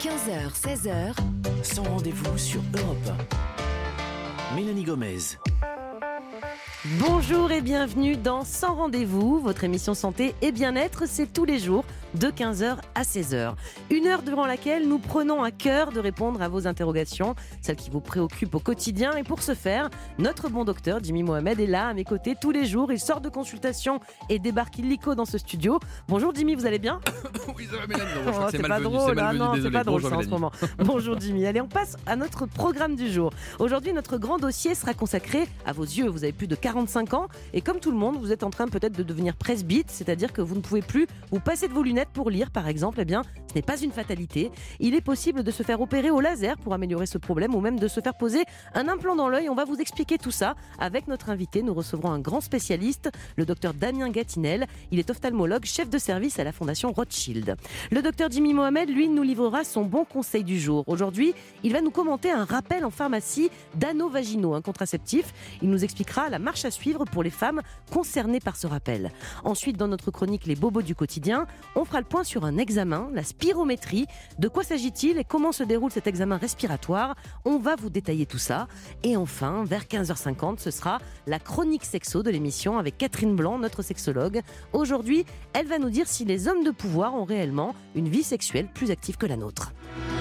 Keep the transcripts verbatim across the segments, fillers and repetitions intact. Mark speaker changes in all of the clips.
Speaker 1: quinze heures, seize heures,
Speaker 2: Sans rendez-vous sur Europe un. Mélanie Gomez.
Speaker 3: Bonjour et bienvenue dans Sans rendez-vous, votre émission santé et bien-être, c'est tous les jours de quinze heures à seize heures. Une heure durant laquelle nous prenons à cœur de répondre à vos interrogations, celles qui vous préoccupent au quotidien. Et pour ce faire, notre bon docteur Jimmy Mohamed est là à mes côtés tous les jours. Il sort de consultation et débarque illico dans ce studio. Bonjour Jimmy, vous allez bien?
Speaker 4: Oui, ça va Mélanie. Non, je
Speaker 3: Oh,
Speaker 4: crois que
Speaker 3: c'est
Speaker 4: c'est
Speaker 3: pas
Speaker 4: malvenu,
Speaker 3: drôle,
Speaker 4: c'est malvenu,
Speaker 3: hein, non,
Speaker 4: désolé.
Speaker 3: c'est pas drôle
Speaker 4: Bonjour,
Speaker 3: ça en ce
Speaker 4: Mélanie.
Speaker 3: moment. Bonjour Jimmy. Allez, on passe à notre programme du jour. Aujourd'hui, notre grand dossier sera consacré à vos yeux. Vous avez plus de quarante-cinq ans et comme tout le monde, vous êtes en train peut-être de devenir presbyte, c'est-à-dire que vous ne pouvez plus vous passer de vos lunettes pour lire, par exemple. Eh bien, ce n'est pas une fatalité. Il est possible de se faire opérer au laser pour améliorer ce problème ou même de se faire poser un implant dans l'œil. On va vous expliquer tout ça avec notre invité. Nous recevrons un grand spécialiste, le docteur Damien Gatinel. Il est ophtalmologue, chef de service à la Fondation Rothschild. Le docteur Jimmy Mohamed, lui, nous livrera son bon conseil du jour. Aujourd'hui, il va nous commenter un rappel en pharmacie d'anneaux vaginaux, un contraceptif. Il nous expliquera la marche à suivre pour les femmes concernées par ce rappel. Ensuite, dans notre chronique Les bobos du quotidien, on fera le point sur un examen, la spirométrie. De quoi s'agit-il et comment se déroule cet examen respiratoire? On va vous détailler tout ça. Et enfin, vers quinze heures cinquante, ce sera la chronique sexo de l'émission avec Catherine Blanc, notre sexologue. Aujourd'hui, elle va nous dire si les hommes de pouvoir ont réellement une vie sexuelle plus active que la nôtre.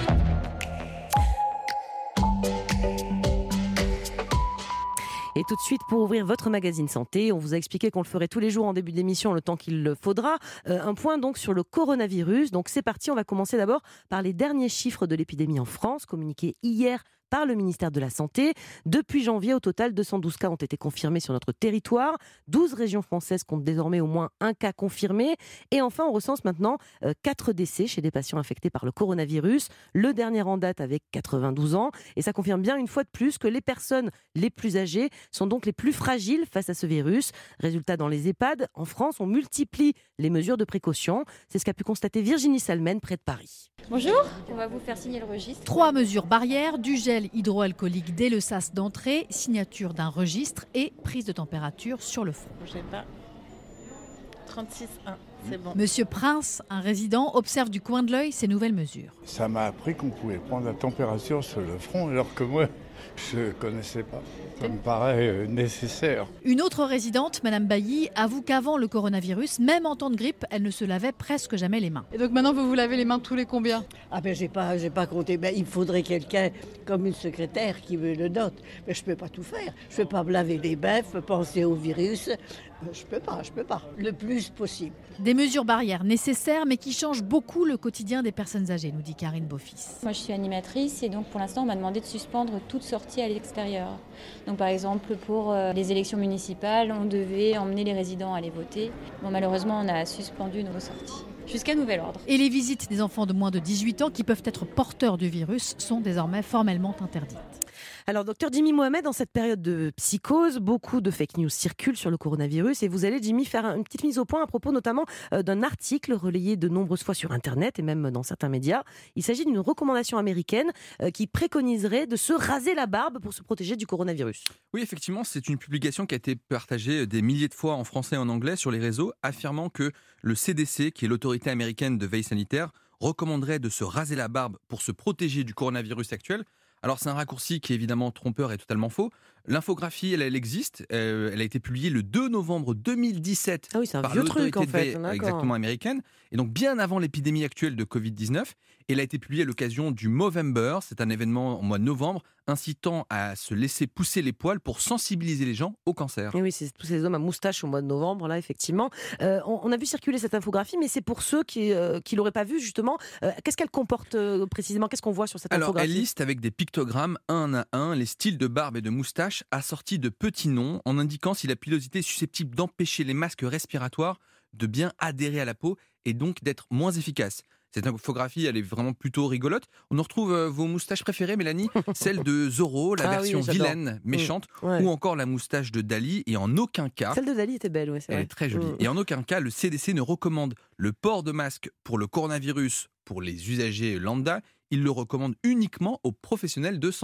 Speaker 3: Et tout de suite, pour ouvrir votre magazine santé, on vous a expliqué qu'on le ferait tous les jours en début d'émission, le temps qu'il le faudra. Euh, un point donc sur le coronavirus. Donc c'est parti, on va commencer d'abord par les derniers chiffres de l'épidémie en France, communiqués hier par le ministère de la Santé. Depuis janvier, au total, deux cent douze cas ont été confirmés sur notre territoire. douze régions françaises comptent désormais au moins un cas confirmé. Et enfin, on recense maintenant euh, quatre décès chez des patients infectés par le coronavirus. Le dernier en date avec quatre-vingt-douze ans. Et ça confirme bien une fois de plus que les personnes les plus âgées sont donc les plus fragiles face à ce virus. Résultat, dans les EHPAD, en France, on multiplie les mesures de précaution. C'est ce qu'a pu constater Virginie Salmen, près de Paris.
Speaker 5: Bonjour, on va vous faire signer le registre.
Speaker 6: Trois mesures barrières, du gel hydroalcoolique dès le sas d'entrée, signature d'un registre et prise de température sur le front.
Speaker 5: Bougez pas. trente-six un, c'est bon.
Speaker 6: Monsieur Prince, un résident, observe du coin de l'œil ces nouvelles mesures.
Speaker 7: Ça m'a appris qu'on pouvait prendre la température sur le front alors que moi, je ne connaissais pas. Ça me paraît euh, nécessaire.
Speaker 6: Une autre résidente, Madame Bailly, avoue qu'avant le coronavirus, même en temps de grippe, elle ne se lavait presque jamais les mains.
Speaker 8: Et donc maintenant, vous vous lavez les mains tous les combien?
Speaker 9: Ah ben j'ai pas, j'ai pas compté. Ben, il faudrait quelqu'un comme une secrétaire qui me le note. Mais je peux pas tout faire. Je peux pas me laver les mains, je peux penser au virus. Je peux pas, je peux pas. Le plus possible.
Speaker 6: Des mesures barrières nécessaires, mais qui changent beaucoup le quotidien des personnes âgées, nous dit Karine Beaufils.
Speaker 5: Moi, je suis animatrice et donc pour l'instant, on m'a demandé de suspendre toute sortie à l'extérieur. Donc par exemple, pour euh, les élections municipales, on devait emmener les résidents à aller voter. Bon, malheureusement, on a suspendu nos sorties. Jusqu'à nouvel ordre.
Speaker 6: Et les visites des enfants de moins de dix-huit ans qui peuvent être porteurs du virus sont désormais formellement interdites.
Speaker 3: Alors, docteur Jimmy Mohamed, dans cette période de psychose, beaucoup de fake news circulent sur le coronavirus et vous allez, Jimmy, faire une petite mise au point à propos notamment euh, d'un article relayé de nombreuses fois sur Internet et même dans certains médias. Il s'agit d'une recommandation américaine euh, qui préconiserait de se raser la barbe pour se protéger du coronavirus.
Speaker 4: Oui, effectivement, c'est une publication qui a été partagée des milliers de fois en français et en anglais sur les réseaux, affirmant que le C D C, qui est l'autorité américaine de veille sanitaire, recommanderait de se raser la barbe pour se protéger du coronavirus actuel. Alors c'est un raccourci qui est évidemment trompeur et totalement faux. L'infographie, elle, elle existe. Euh, elle a été publiée le deux novembre deux mille dix-sept
Speaker 3: ah oui, c'est un
Speaker 4: par
Speaker 3: vieux
Speaker 4: l'autorité
Speaker 3: truc, en
Speaker 4: de
Speaker 3: fait.
Speaker 4: veille exactement américaine. Et donc bien avant l'épidémie actuelle de covid dix-neuf. Elle a été publiée à l'occasion du Movember. C'est un événement au mois de novembre incitant à se laisser pousser les poils pour sensibiliser les gens au cancer.
Speaker 3: Et oui, c'est tous ces hommes à moustache au mois de novembre, là, effectivement. Euh, on, on a vu circuler cette infographie, mais c'est pour ceux qui ne euh, l'auraient pas vue, justement. Euh, qu'est-ce qu'elle comporte euh, précisément? Qu'est-ce qu'on voit sur cette
Speaker 4: Alors,
Speaker 3: infographie?
Speaker 4: elle liste avec des pictogrammes un à un les styles de barbe et de moustache assortis de petits noms en indiquant si la pilosité est susceptible d'empêcher les masques respiratoires de bien adhérer à la peau et donc d'être moins efficace. Cette infographie, elle est vraiment plutôt rigolote. On en retrouve euh, vos moustaches préférées, Mélanie, celle de Zorro, la
Speaker 3: ah
Speaker 4: version
Speaker 3: oui,
Speaker 4: vilaine, méchante,
Speaker 3: mmh, ouais.
Speaker 4: ou encore la moustache de Dali. Et en aucun cas,
Speaker 3: celle de Dali était belle, ouais, c'est
Speaker 4: elle
Speaker 3: vrai.
Speaker 4: est très jolie.
Speaker 3: Mmh.
Speaker 4: Et en aucun cas, le C D C ne recommande le port de masque pour le coronavirus pour les usagers lambda. Il le recommande uniquement aux professionnels de santé.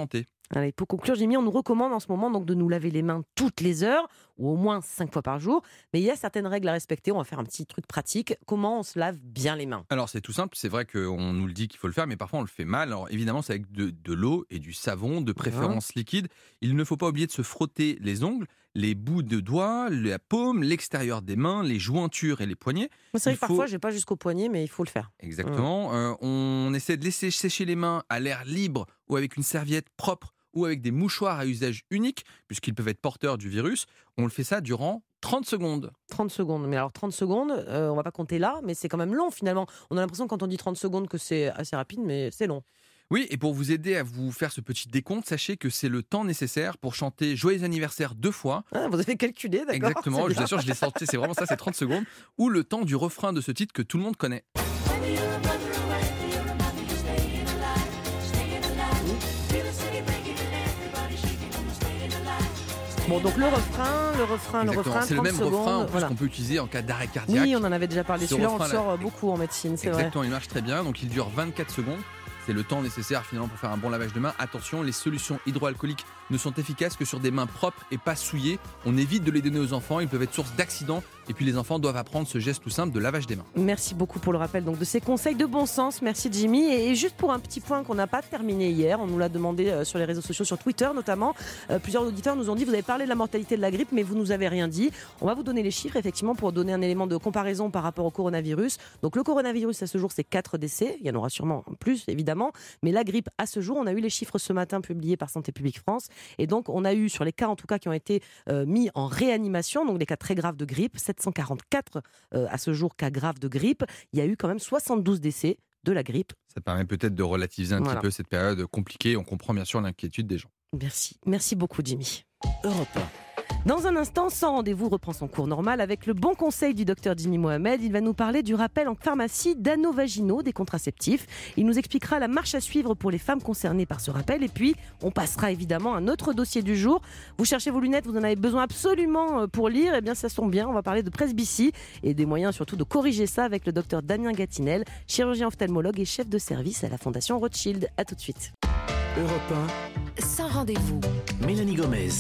Speaker 3: Allez, pour conclure, Jimmy, on nous recommande en ce moment donc de nous laver les mains toutes les heures, ou au moins cinq fois par jour. Mais il y a certaines règles à respecter. On va faire un petit truc pratique. Comment on se lave bien les mains ?
Speaker 4: Alors c'est tout simple, c'est vrai qu'on nous le dit qu'il faut le faire, mais parfois on le fait mal. Alors évidemment, c'est avec de, de l'eau et du savon, de préférence mmh. liquide. Il ne faut pas oublier de se frotter les ongles, les bouts de doigts, la paume, l'extérieur des mains, les jointures et les poignets.
Speaker 3: C'est vrai
Speaker 4: il
Speaker 3: que
Speaker 4: faut...
Speaker 3: parfois, je n'ai pas jusqu'au poignet, mais il faut le faire.
Speaker 4: Exactement. Mmh. Euh, on essaie de laisser sécher les mains à l'air libre ou avec une serviette propre ou avec des mouchoirs à usage unique, puisqu'ils peuvent être porteurs du virus. On le fait ça durant trente secondes.
Speaker 3: trente secondes. Mais alors trente secondes, euh, on ne va pas compter là, mais c'est quand même long finalement. On a l'impression quand on dit trente secondes que c'est assez rapide, mais c'est long.
Speaker 4: Oui, et pour vous aider à vous faire ce petit décompte, sachez que c'est le temps nécessaire pour chanter Joyeux anniversaire deux fois.
Speaker 3: Ah, vous avez calculé, d'accord.
Speaker 4: Exactement,
Speaker 3: c'est
Speaker 4: je vous assure, je l'ai sorti, c'est vraiment ça, c'est trente secondes. Ou le temps du refrain de ce titre que tout le monde connaît.
Speaker 3: Bon, donc le refrain, le refrain,
Speaker 4: Exactement.
Speaker 3: le refrain,
Speaker 4: c'est le même
Speaker 3: secondes,
Speaker 4: refrain en plus
Speaker 3: voilà.
Speaker 4: qu'on peut utiliser en cas d'arrêt cardiaque.
Speaker 3: Oui, on en avait déjà parlé.
Speaker 4: Ce
Speaker 3: Celui-là, on le
Speaker 4: refrain-là,
Speaker 3: sort beaucoup en médecine, c'est vrai.
Speaker 4: Exactement, il marche très bien. Donc il dure vingt-quatre secondes. C'est le temps nécessaire finalement pour faire un bon lavage de mains. Attention, les solutions hydroalcooliques ne sont efficaces que sur des mains propres et pas souillées. On évite de les donner aux enfants, ils peuvent être source d'accidents. Et puis les enfants doivent apprendre ce geste tout simple de lavage des mains.
Speaker 3: Merci beaucoup pour le rappel donc, de ces conseils de bon sens. Merci Jimmy. Et juste pour un petit point qu'on n'a pas terminé hier, on nous l'a demandé euh, sur les réseaux sociaux, sur Twitter notamment. Euh, plusieurs auditeurs nous ont dit, vous avez parlé de la mortalité de la grippe, mais vous nous avez rien dit. On va vous donner les chiffres effectivement pour donner un élément de comparaison par rapport au coronavirus. Donc le coronavirus à ce jour c'est quatre décès. Il y en aura sûrement plus évidemment. Mais la grippe à ce jour, on a eu les chiffres ce matin publiés par Santé publique France. Et donc on a eu sur les cas en tout cas qui ont été euh, mis en réanimation, donc des cas très graves de grippe, sept cent quarante-quatre euh, à ce jour cas graves de grippe. Il y a eu quand même soixante-douze décès de la grippe.
Speaker 4: Ça permet peut-être de relativiser un voilà. petit peu cette période compliquée. On comprend bien sûr l'inquiétude des gens.
Speaker 3: Merci. Merci beaucoup Jimmy.
Speaker 2: Europe un.
Speaker 3: Dans un instant, Sans rendez-vous reprend son cours normal avec le bon conseil du docteur Jimmy Mohamed. Il va nous parler du rappel en pharmacie d'anneaux vaginaux des contraceptifs. Il nous expliquera la marche à suivre pour les femmes concernées par ce rappel. Et puis, on passera évidemment à notre dossier du jour. Vous cherchez vos lunettes, vous en avez besoin absolument pour lire. Eh bien, ça tombe bien, on va parler de presbytie et des moyens surtout de corriger ça avec le docteur Damien Gatinel, chirurgien ophtalmologue et chef de service à la Fondation Rothschild. A tout de suite.
Speaker 2: Europe un.
Speaker 1: Sans rendez-vous.
Speaker 2: Mélanie Gomez.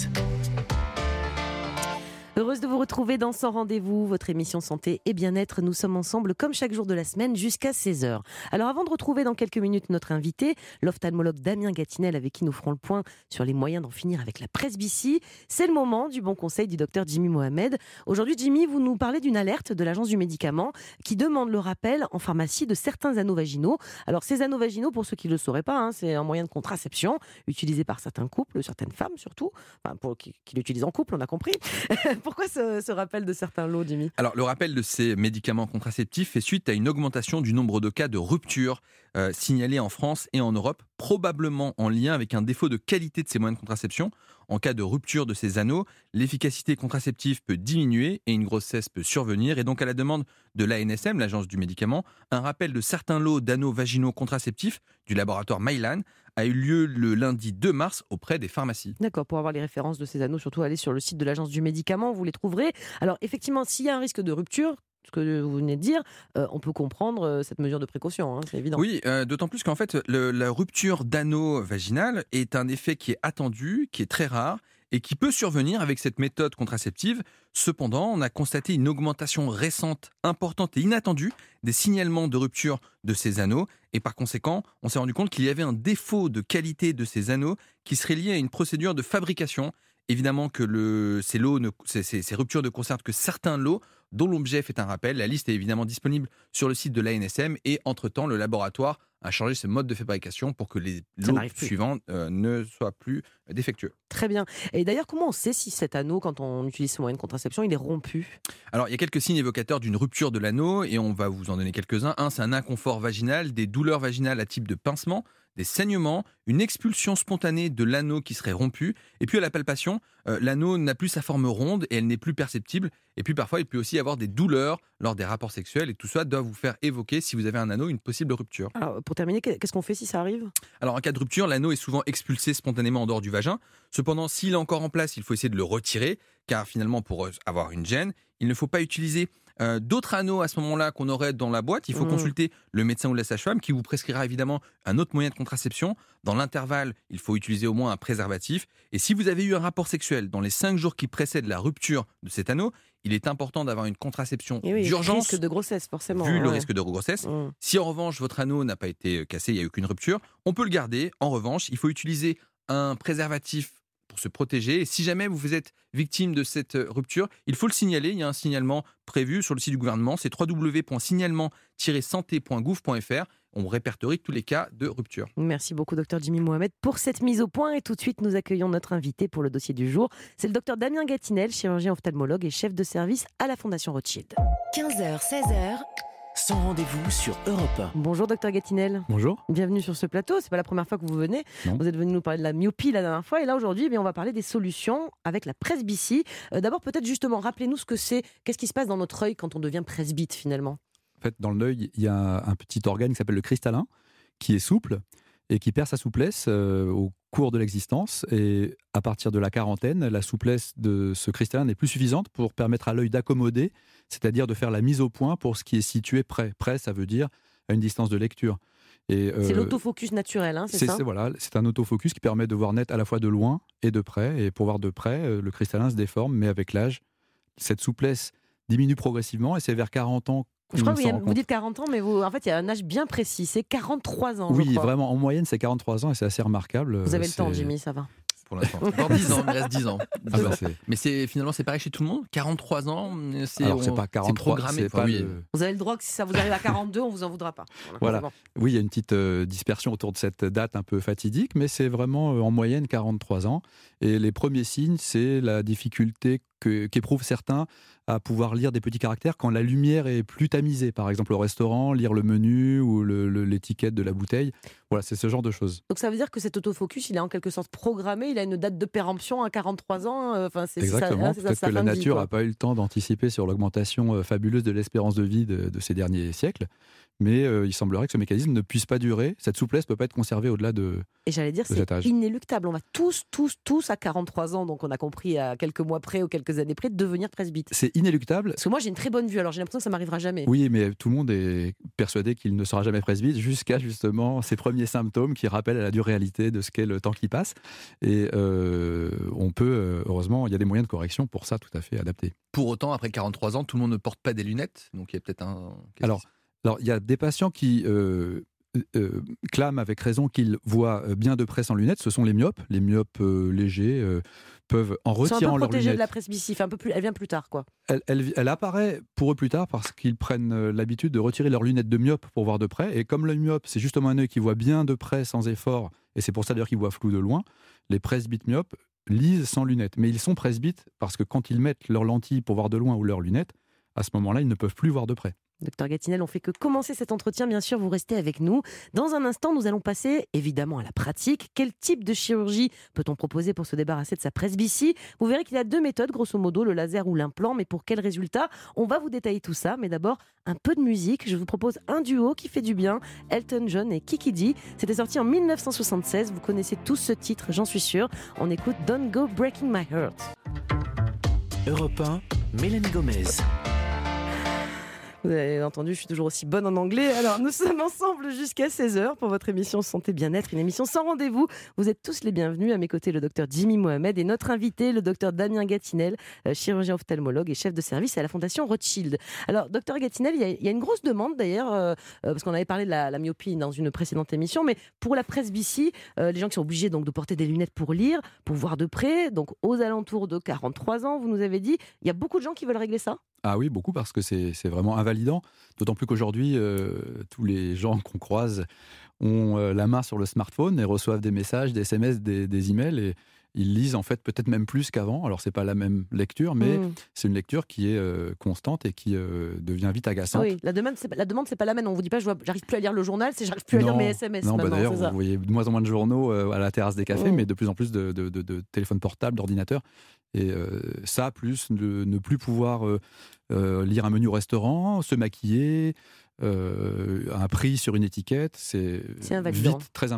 Speaker 3: Heureuse de vous retrouver dans Sans rendez-vous, votre émission santé et bien-être. Nous sommes ensemble comme chaque jour de la semaine jusqu'à seize heures. Alors avant de retrouver dans quelques minutes notre invité, l'ophtalmologue Damien Gatinel avec qui nous ferons le point sur les moyens d'en finir avec la presbytie, c'est le moment du bon conseil du docteur Jimmy Mohamed. Aujourd'hui Jimmy, vous nous parlez d'une alerte de l'Agence du médicament qui demande le rappel en pharmacie de certains anneaux vaginaux. Alors ces anneaux vaginaux, pour ceux qui ne le sauraient pas, hein, c'est un moyen de contraception utilisé par certains couples, certaines femmes surtout, enfin, pour, qui, qui l'utilisent en couple, on a compris. Pourquoi ce, ce rappel de certains lots, Jimmy ?
Speaker 4: Alors, le rappel de ces médicaments contraceptifs fait suite à une augmentation du nombre de cas de rupture euh, signalés en France et en Europe, probablement en lien avec un défaut de qualité de ces moyens de contraception. En cas de rupture de ces anneaux, l'efficacité contraceptive peut diminuer et une grossesse peut survenir. Et donc, à la demande de l'A N S M, l'Agence du médicament, un rappel de certains lots d'anneaux vaginaux contraceptifs du laboratoire Mylan a eu lieu le lundi deux mars auprès des pharmacies.
Speaker 3: D'accord, pour avoir les références de ces anneaux, surtout allez sur le site de l'Agence du médicament, vous les trouverez. Alors effectivement, s'il y a un risque de rupture, ce que vous venez de dire, euh, on peut comprendre euh, cette mesure de précaution, hein, c'est évident.
Speaker 4: Oui, euh, d'autant plus qu'en fait, le, la rupture d'anneau vaginal est un effet qui est attendu, qui est très rare, et qui peut survenir avec cette méthode contraceptive. Cependant, on a constaté une augmentation récente, importante et inattendue des signalements de rupture de ces anneaux. Et par conséquent, on s'est rendu compte qu'il y avait un défaut de qualité de ces anneaux qui serait lié à une procédure de fabrication. Évidemment que le, ces, lots ne, ces, ces, ces ruptures ne concernent que certains lots dont l'objet fait un rappel. La liste est évidemment disponible sur le site de l'A N S M et entre-temps, le laboratoire a changé ses modes de fabrication pour que les lots suivants euh, ne soient plus défectueux.
Speaker 3: Très bien. Et d'ailleurs, comment on sait si cet anneau, quand on utilise ce moyen de contraception, il est rompu ?
Speaker 4: Alors, il y a quelques signes évocateurs d'une rupture de l'anneau et on va vous en donner quelques-uns. Un, c'est un inconfort vaginal, des douleurs vaginales à type de pincement, des saignements, une expulsion spontanée de l'anneau qui serait rompu. Et puis à la palpation, euh, l'anneau n'a plus sa forme ronde et elle n'est plus perceptible. Et puis parfois, il peut aussi y avoir des douleurs lors des rapports sexuels. Et tout ça doit vous faire évoquer, si vous avez un anneau, une possible rupture.
Speaker 3: Alors, pour terminer, qu'est-ce qu'on fait si ça arrive ?
Speaker 4: Alors en cas de rupture, l'anneau est souvent expulsé spontanément en dehors du vagin. Cependant, s'il est encore en place, il faut essayer de le retirer, car finalement, pour avoir une gêne, il ne faut pas utiliser Euh, d'autres anneaux à ce moment-là qu'on aurait dans la boîte, il faut mmh. consulter le médecin ou la sage-femme qui vous prescrira évidemment un autre moyen de contraception. Dans l'intervalle, il faut utiliser au moins un préservatif. Et si vous avez eu un rapport sexuel dans les cinq jours qui précèdent la rupture de cet anneau, il est important d'avoir une contraception
Speaker 3: oui,
Speaker 4: d'urgence.
Speaker 3: Risque de grossesse, forcément.
Speaker 4: Vu
Speaker 3: ouais.
Speaker 4: le risque de grossesse. Mmh. Si en revanche, votre anneau n'a pas été cassé, il n'y a eu aucune rupture, on peut le garder. En revanche, il faut utiliser un préservatif pour se protéger. Et si jamais vous êtes victime de cette rupture, il faut le signaler. Il y a un signalement prévu sur le site du gouvernement. C'est w w w point signalement tiret santé point gouv point f r. On répertorie tous les cas de rupture.
Speaker 3: Merci beaucoup, docteur Jimmy Mohamed, pour cette mise au point. Et tout de suite, nous accueillons notre invité pour le dossier du jour. C'est le docteur Damien Gatinel, chirurgien ophtalmologue et chef de service à la Fondation Rothschild.
Speaker 2: quinze heures, seize heures, sans rendez-vous sur Europe un.
Speaker 3: Bonjour, docteur Gatinel.
Speaker 1: Bonjour.
Speaker 3: Bienvenue sur ce plateau. C'est pas la première fois que vous venez.
Speaker 1: Non.
Speaker 3: Vous êtes venu nous parler de la myopie la dernière fois. Et là, aujourd'hui, eh bien, on va parler des solutions avec la presbytie. Euh, d'abord, peut-être justement, rappelez-nous ce que c'est. Qu'est-ce qui se passe dans notre œil quand on devient presbyte, finalement ?
Speaker 1: En fait, dans l'œil, il y a un petit organe qui s'appelle le cristallin, qui est souple et qui perd sa souplesse euh, au cours de l'existence. Et à partir de la quarantaine, la souplesse de ce cristallin n'est plus suffisante pour permettre à l'œil d'accommoder, c'est-à-dire de faire la mise au point pour ce qui est situé près. Près, ça veut dire à une distance de lecture.
Speaker 3: Et euh, c'est l'autofocus naturel, hein, c'est, c'est ça
Speaker 1: c'est, voilà, c'est un autofocus qui permet de voir net à la fois de loin et de près. Et pour voir de près, euh, le cristallin se déforme, mais avec l'âge, cette souplesse diminue progressivement et c'est vers quarante ans.
Speaker 3: Je crois que vous, vous dites quarante ans, mais vous, en fait, il y a un âge bien précis, c'est quarante-trois ans.
Speaker 1: Oui,
Speaker 3: je crois.
Speaker 1: Vraiment, en moyenne, c'est quarante-trois ans et c'est assez remarquable.
Speaker 3: Vous avez
Speaker 1: c'est...
Speaker 3: le temps, Jimmy, ça va.
Speaker 4: Pour l'instant. Encore dix ans, il me reste dix ans. Ah bah c'est... Mais c'est, finalement, c'est pareil chez tout le monde. quarante-trois ans, c'est,
Speaker 1: alors, c'est
Speaker 4: on,
Speaker 1: pas quarante-trois,
Speaker 4: c'est programmé.
Speaker 1: C'est
Speaker 4: enfin,
Speaker 1: pas
Speaker 4: oui.
Speaker 1: le...
Speaker 3: Vous avez le droit que si ça vous arrive à quarante-deux, on vous en voudra pas.
Speaker 1: Voilà. voilà. Oui, il y a une petite euh, dispersion autour de cette date un peu fatidique, mais c'est vraiment euh, en moyenne quarante-trois ans. Et les premiers signes, c'est la difficulté que, qu'éprouvent certains à pouvoir lire des petits caractères quand la lumière est plus tamisée. Par exemple, au restaurant, lire le menu ou le, le, l'étiquette de la bouteille. Voilà, c'est ce genre de choses.
Speaker 3: Donc ça veut dire que cet autofocus, il est en quelque sorte programmé, il a une date de péremption à quarante-trois ans. Euh, enfin, c'est,
Speaker 1: Exactement.
Speaker 3: C'est ça, hein,
Speaker 1: peut-être
Speaker 3: c'est
Speaker 1: que la nature
Speaker 3: n'a
Speaker 1: pas eu le temps d'anticiper sur l'augmentation euh, fabuleuse de l'espérance de vie de, de ces derniers siècles. Mais euh, il semblerait que ce mécanisme ne puisse pas durer. Cette souplesse ne peut pas être conservée au-delà de
Speaker 3: Et j'allais dire, c'est
Speaker 1: âge.
Speaker 3: Inéluctable. On va tous, tous, tous à quarante-trois ans, donc on a compris à quelques mois près ou quelques années près, devenir presbyte.
Speaker 1: C'est inéluctable.
Speaker 3: Parce que moi, j'ai une très bonne vue, alors j'ai l'impression que ça m'arrivera jamais.
Speaker 1: Oui, mais tout le monde est persuadé qu'il ne sera jamais presbyte jusqu'à justement ces premiers symptômes qui rappellent à la dure réalité de ce qu'est le temps qui passe. Et euh, on peut, heureusement, il y a des moyens de correction pour ça tout à fait adaptés.
Speaker 4: Pour autant, après quarante-trois ans, tout le monde ne porte pas des lunettes, donc il y a peut-être un...
Speaker 1: Alors, alors, il y a des patients qui euh, euh, clament avec raison qu'ils voient bien de près sans lunettes. Ce sont les myopes. Les myopes euh, légers euh, peuvent, en retirant leurs lunettes... Ils sont un peu protégés
Speaker 3: de la presbytie. Enfin, un peu plus, elle vient plus tard, quoi.
Speaker 1: Elle, elle, elle apparaît pour eux plus tard parce qu'ils prennent l'habitude de retirer leurs lunettes de myope pour voir de près. Et comme le myope, c'est justement un œil qui voit bien de près sans effort, et c'est pour ça d'ailleurs qu'ils voient flou de loin, les presbytes myopes lisent sans lunettes. Mais ils sont presbytes parce que quand ils mettent leurs lentilles pour voir de loin ou leurs lunettes, à ce moment-là, ils ne peuvent plus voir de près.
Speaker 3: Docteur Gatinel, on fait que commencer cet entretien, bien sûr, vous restez avec nous. Dans un instant, nous allons passer évidemment à la pratique. Quel type de chirurgie peut-on proposer pour se débarrasser de sa presbytie ? Vous verrez qu'il y a deux méthodes, grosso modo, le laser ou l'implant, mais pour quel résultat ? On va vous détailler tout ça, mais d'abord, un peu de musique. Je vous propose un duo qui fait du bien, Elton John et Kiki Dee. C'était sorti en dix-neuf cent soixante-seize, vous connaissez tous ce titre, j'en suis sûre. On écoute Don't Go Breaking My Heart.
Speaker 2: Europe un, Mélanie Gomez.
Speaker 3: Vous avez entendu, je suis toujours aussi bonne en anglais. Alors, nous sommes ensemble jusqu'à seize heures pour votre émission Santé Bien-être, une émission sans rendez-vous. Vous êtes tous les bienvenus. À mes côtés, le docteur Jimmy Mohamed et notre invité, le docteur Damien Gatinel, chirurgien ophtalmologue et chef de service à la Fondation Rothschild. Alors, docteur Gatinel, il y a, il y a une grosse demande d'ailleurs, euh, parce qu'on avait parlé de la, la myopie dans une précédente émission, mais pour la presbytie, euh, les gens qui sont obligés donc, de porter des lunettes pour lire, pour voir de près, donc aux alentours de quarante-trois ans, vous nous avez dit, il y a beaucoup de gens qui veulent régler ça ?
Speaker 1: Ah oui, beaucoup, parce que c'est, c'est vraiment invalidant. D'autant plus qu'aujourd'hui, euh, tous les gens qu'on croise ont euh, la main sur le smartphone et reçoivent des messages, des S M S, des, des emails, et ils lisent en fait peut-être même plus qu'avant. Alors c'est pas la même lecture, mais mmh. c'est une lecture qui est euh, constante et qui euh, devient vite agaçante.
Speaker 3: Oui, la demande, c'est, la demande, c'est pas la même. On vous dit pas, je vois, j'arrive plus à lire le journal, c'est j'arrive plus
Speaker 1: non,
Speaker 3: à lire mes S M S.
Speaker 1: Non, bah d'ailleurs,
Speaker 3: c'est
Speaker 1: vous
Speaker 3: ça.
Speaker 1: voyez de moins en moins de journaux euh, à la terrasse des cafés, mmh. mais de plus en plus de, de, de, de téléphones portables, d'ordinateurs. Et euh, ça, plus de, ne plus pouvoir euh, euh, lire un menu au restaurant, se maquiller, euh, un prix sur une étiquette, c'est,
Speaker 3: c'est
Speaker 1: vite très invalidant.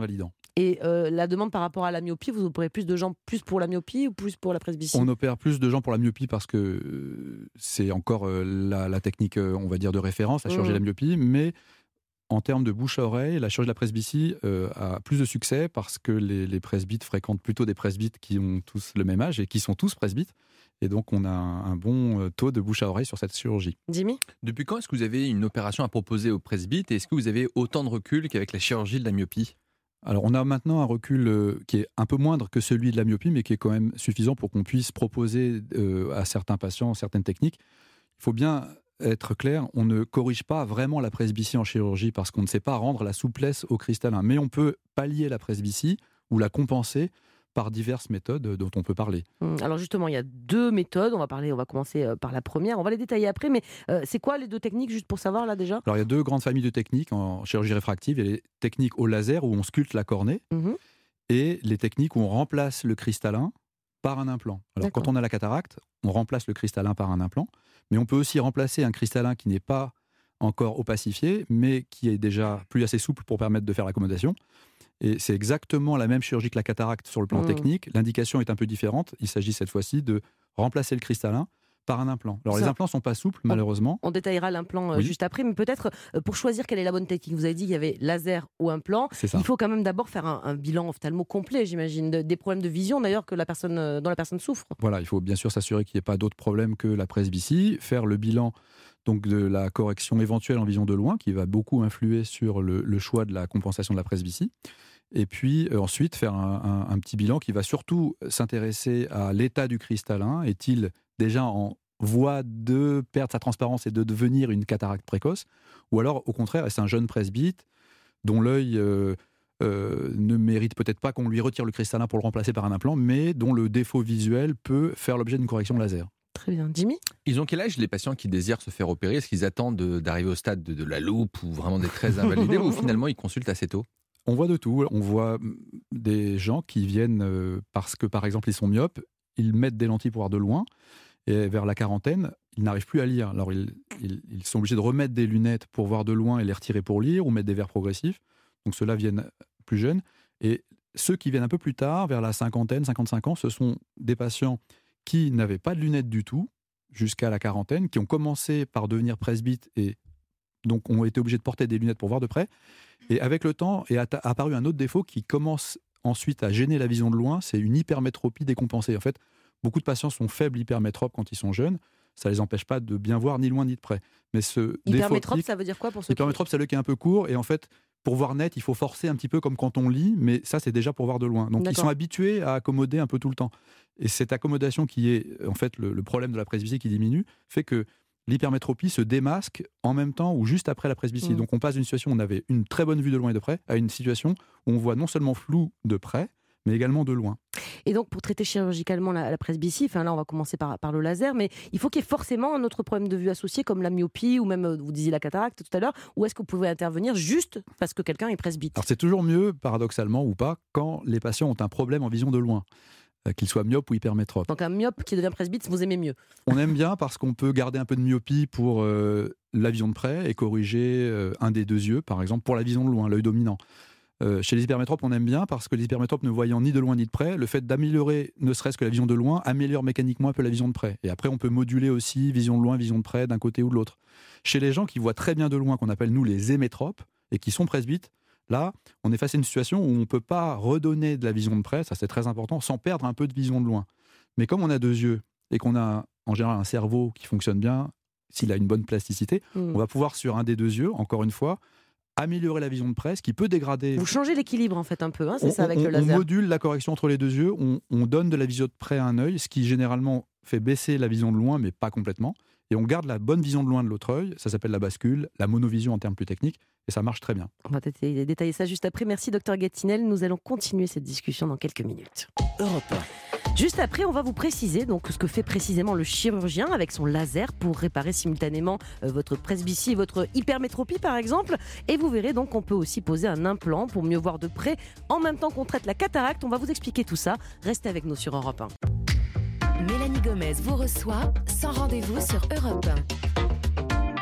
Speaker 3: Et euh, la demande par rapport à la myopie, vous opérez plus de gens plus pour la myopie ou plus pour la presbytie?
Speaker 1: On opère plus de gens pour la myopie parce que euh, c'est encore euh, la, la technique, euh, on va dire, de référence, la chirurgie
Speaker 3: Mmh.
Speaker 1: de la myopie, mais en termes de bouche à oreille, la chirurgie de la presbytie euh, a plus de succès parce que les, les presbytes fréquentent plutôt des presbytes qui ont tous le même âge et qui sont tous presbytes. Et donc, on a un, un bon taux de bouche à oreille sur cette chirurgie.
Speaker 3: Jimmy?
Speaker 4: Depuis quand est-ce que vous avez une opération à proposer aux presbytes et est-ce que vous avez autant de recul qu'avec la chirurgie de la myopie?
Speaker 1: Alors, on a maintenant un recul euh, qui est un peu moindre que celui de la myopie, mais qui est quand même suffisant pour qu'on puisse proposer euh, à certains patients certaines techniques. Il faut bien être clair, on ne corrige pas vraiment la presbytie en chirurgie parce qu'on ne sait pas rendre la souplesse au cristallin. Mais on peut pallier la presbytie ou la compenser par diverses méthodes dont on peut parler.
Speaker 3: Alors justement, il y a deux méthodes. On va parler, on va commencer par la première. On va les détailler après. Mais euh, c'est quoi les deux techniques, juste pour savoir là déjà?
Speaker 1: Alors il y a deux grandes familles de techniques en chirurgie réfractive. Il y a les techniques au laser où on sculpte la cornée
Speaker 3: Mmh.
Speaker 1: et les techniques où on remplace le cristallin par un implant. Alors
Speaker 3: D'accord.
Speaker 1: quand on a la cataracte, on remplace le cristallin par un implant, mais on peut aussi remplacer un cristallin qui n'est pas encore opacifié, mais qui est déjà plus assez souple pour permettre de faire l'accommodation. Et c'est exactement la même chirurgie que la cataracte sur le plan
Speaker 3: Mmh.
Speaker 1: technique. L'indication est un peu différente. Il s'agit cette fois-ci de remplacer le cristallin par un implant. Alors
Speaker 3: Ça.
Speaker 1: les implants ne sont pas souples, malheureusement.
Speaker 3: On détaillera l'implant euh,
Speaker 1: Oui.
Speaker 3: juste après, mais peut-être euh, pour choisir quelle est la bonne technique. Vous avez dit qu'il y avait laser ou implant.
Speaker 1: C'est ça.
Speaker 3: Il faut quand même d'abord faire un, un bilan ophtalmo complet, j'imagine, de- des problèmes de vision d'ailleurs que la personne, euh, dont la personne souffre.
Speaker 1: Voilà, il faut bien sûr s'assurer qu'il n'y ait pas d'autres problèmes que la presbytie, faire le bilan donc de la correction éventuelle en vision de loin, qui va beaucoup influer sur le, le choix de la compensation de la presbytie. Et puis euh, ensuite faire un, un- un petit bilan qui va surtout s'intéresser à l'état du cristallin. Est-il déjà en voie de perdre sa transparence et de devenir une cataracte précoce? Ou alors au contraire, est-ce un jeune presbyte dont l'œil euh, euh, ne mérite peut-être pas qu'on lui retire le cristallin pour le remplacer par un implant, mais dont le défaut visuel peut faire l'objet d'une correction laser?
Speaker 3: Très bien. Jimmy?
Speaker 4: Ils ont quel âge les patients qui désirent se faire opérer? Est-ce qu'ils attendent de- d'arriver au stade de, de la loupe ou vraiment d'être très invalidés ou finalement ils consultent assez tôt?
Speaker 1: On voit de tout. On voit mm, des gens qui viennent euh, parce que, par exemple, ils sont myopes, ils mettent des lentilles pour voir de loin, et vers la quarantaine, ils n'arrivent plus à lire. Alors, ils, ils- ils sont obligés de remettre des lunettes pour voir de loin et les retirer pour lire, ou mettre des verres progressifs. Donc, ceux-là viennent plus jeunes. Et ceux qui viennent un peu plus tard, vers la cinquantaine, cinquante-cinq ans, ce sont des patients qui n'avaient pas de lunettes du tout jusqu'à la quarantaine, qui ont commencé par devenir presbytes et donc ont été obligés de porter des lunettes pour voir de près. Et avec le temps est atta- apparu un autre défaut qui commence ensuite à gêner la vision de loin, c'est une hypermétropie décompensée. En fait, beaucoup de patients sont faibles hypermétropes quand ils sont jeunes. Ça ne les empêche pas de bien voir ni loin ni de près. Mais ce défaut
Speaker 3: Hypermétrope,
Speaker 1: optique-
Speaker 3: ça veut dire quoi pour ceux qui-
Speaker 1: Hypermétrope, c'est l'œil qui est un peu court. Et en fait, pour voir net, il faut forcer un petit peu comme quand on lit. Mais ça, c'est déjà pour voir de loin. Donc, ils
Speaker 3: D'accord.
Speaker 1: sont habitués à accommoder un peu tout le temps. Et cette accommodation qui est, en fait, le, le problème de la presbytie qui diminue, fait que l'hypermétropie se démasque en même temps ou juste après la presbytie.
Speaker 3: Mmh.
Speaker 1: Donc, on passe d'une situation où on avait une très bonne vue de loin et de près à une situation où on voit non seulement flou de près, mais également de loin.
Speaker 3: Et donc, pour traiter chirurgicalement la, la presbytie, enfin là, on va commencer par, par le laser, mais il faut qu'il y ait forcément un autre problème de vue associé, comme la myopie ou même, euh, vous disiez la cataracte tout à l'heure, ou est-ce que vous pouvez intervenir juste parce que quelqu'un est presbyte?
Speaker 1: Alors, c'est toujours mieux, paradoxalement ou pas, quand les patients ont un problème en vision de loin, euh, qu'ils soient myopes ou hypermétropes.
Speaker 3: Donc un myope qui devient presbyte, vous aimez mieux?
Speaker 1: On aime bien parce qu'on peut garder un peu de myopie pour euh, la vision de près et corriger euh, un des deux yeux, par exemple, pour la vision de loin, l'œil dominant. Euh, chez les hypermétropes, on aime bien parce que les hypermétropes ne voyant ni de loin ni de près, le fait d'améliorer ne serait-ce que la vision de loin améliore mécaniquement un peu la vision de près. Et après, on peut moduler aussi vision de loin, vision de près, d'un côté ou de l'autre. Chez les gens qui voient très bien de loin, qu'on appelle nous les hémétropes, et qui sont presbytes, là, on est face à une situation où on ne peut pas redonner de la vision de près, ça c'est très important, sans perdre un peu de vision de loin. Mais comme on a deux yeux et qu'on a en général un cerveau qui fonctionne bien, s'il a une bonne plasticité,
Speaker 3: Mmh.
Speaker 1: on va pouvoir sur un des deux yeux, encore une fois, améliorer la vision de près, ce qui peut dégrader.
Speaker 3: Vous changez l'équilibre en fait un peu, hein, c'est
Speaker 1: On-
Speaker 3: ça avec
Speaker 1: on,
Speaker 3: le
Speaker 1: on
Speaker 3: laser.
Speaker 1: module la correction entre les deux yeux, on, on donne de la vision de près à un œil, ce qui généralement fait baisser la vision de loin, mais pas complètement. Et on garde la bonne vision de loin de l'autre œil, ça s'appelle la bascule, la monovision en termes plus techniques, et ça marche très bien.
Speaker 3: On va détailler, détailler ça juste après. Merci docteur Gattinel, nous allons continuer cette discussion dans quelques minutes.
Speaker 2: Europe un.
Speaker 3: Juste après, on va vous préciser donc ce que fait précisément le chirurgien avec son laser pour réparer simultanément euh, votre presbytie et votre hypermétropie par exemple. Et vous verrez donc qu'on peut aussi poser un implant pour mieux voir de près en même temps qu'on traite la cataracte. On va vous expliquer tout ça. Restez avec nous sur Europe un.
Speaker 10: Mélanie Gomez vous reçoit sans rendez-vous sur Europe un.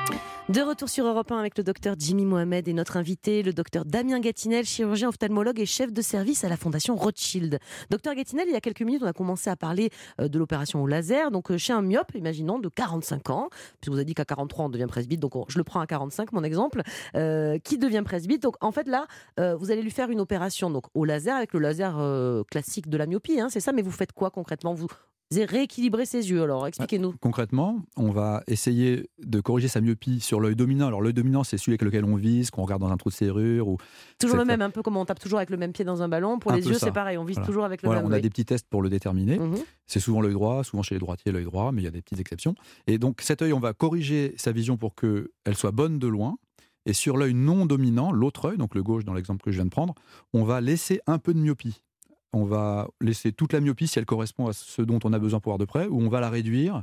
Speaker 3: De retour sur Europe un avec le docteur Jimmy Mohamed et notre invité, le docteur Damien Gatinel, chirurgien ophtalmologue et chef de service à la Fondation Rothschild. Docteur Gatinel, il y a quelques minutes, on a commencé à parler de l'opération au laser. Donc chez un myope, imaginons, de quarante-cinq ans, puisque vous avez dit qu'à quarante-trois on devient presbyte, donc on, je le prends à quarante-cinq, mon exemple, euh, qui devient presbyte. Donc en fait là, euh, vous allez lui faire une opération donc, au laser, avec le laser euh, classique de la myopie, hein, c'est ça, mais vous faites quoi concrètement ? Vous rééquilibrer ses yeux, alors expliquez-nous.
Speaker 1: Concrètement, on va essayer de corriger sa myopie sur l'œil dominant. Alors l'œil dominant, c'est celui avec lequel on vise, qu'on regarde dans un trou de serrure. Ou...
Speaker 3: Toujours
Speaker 1: c'est
Speaker 3: le même, un peu comme on tape toujours avec le même pied dans un ballon. Pour
Speaker 1: un
Speaker 3: les yeux,
Speaker 1: ça.
Speaker 3: c'est pareil, on vise
Speaker 1: voilà.
Speaker 3: toujours avec le
Speaker 1: voilà,
Speaker 3: même.
Speaker 1: On a
Speaker 3: oui.
Speaker 1: des petits tests pour le déterminer.
Speaker 3: Mmh.
Speaker 1: C'est souvent l'œil droit, souvent chez les droitiers l'œil droit, mais il y a des petites exceptions. Et donc cet œil, on va corriger sa vision pour qu'elle soit bonne de loin. Et sur l'œil non dominant, l'autre œil, donc le gauche dans l'exemple que je viens de prendre, on va laisser un peu de myopie. On va laisser toute la myopie si elle correspond à ce dont on a besoin pour voir de près, ou on va la réduire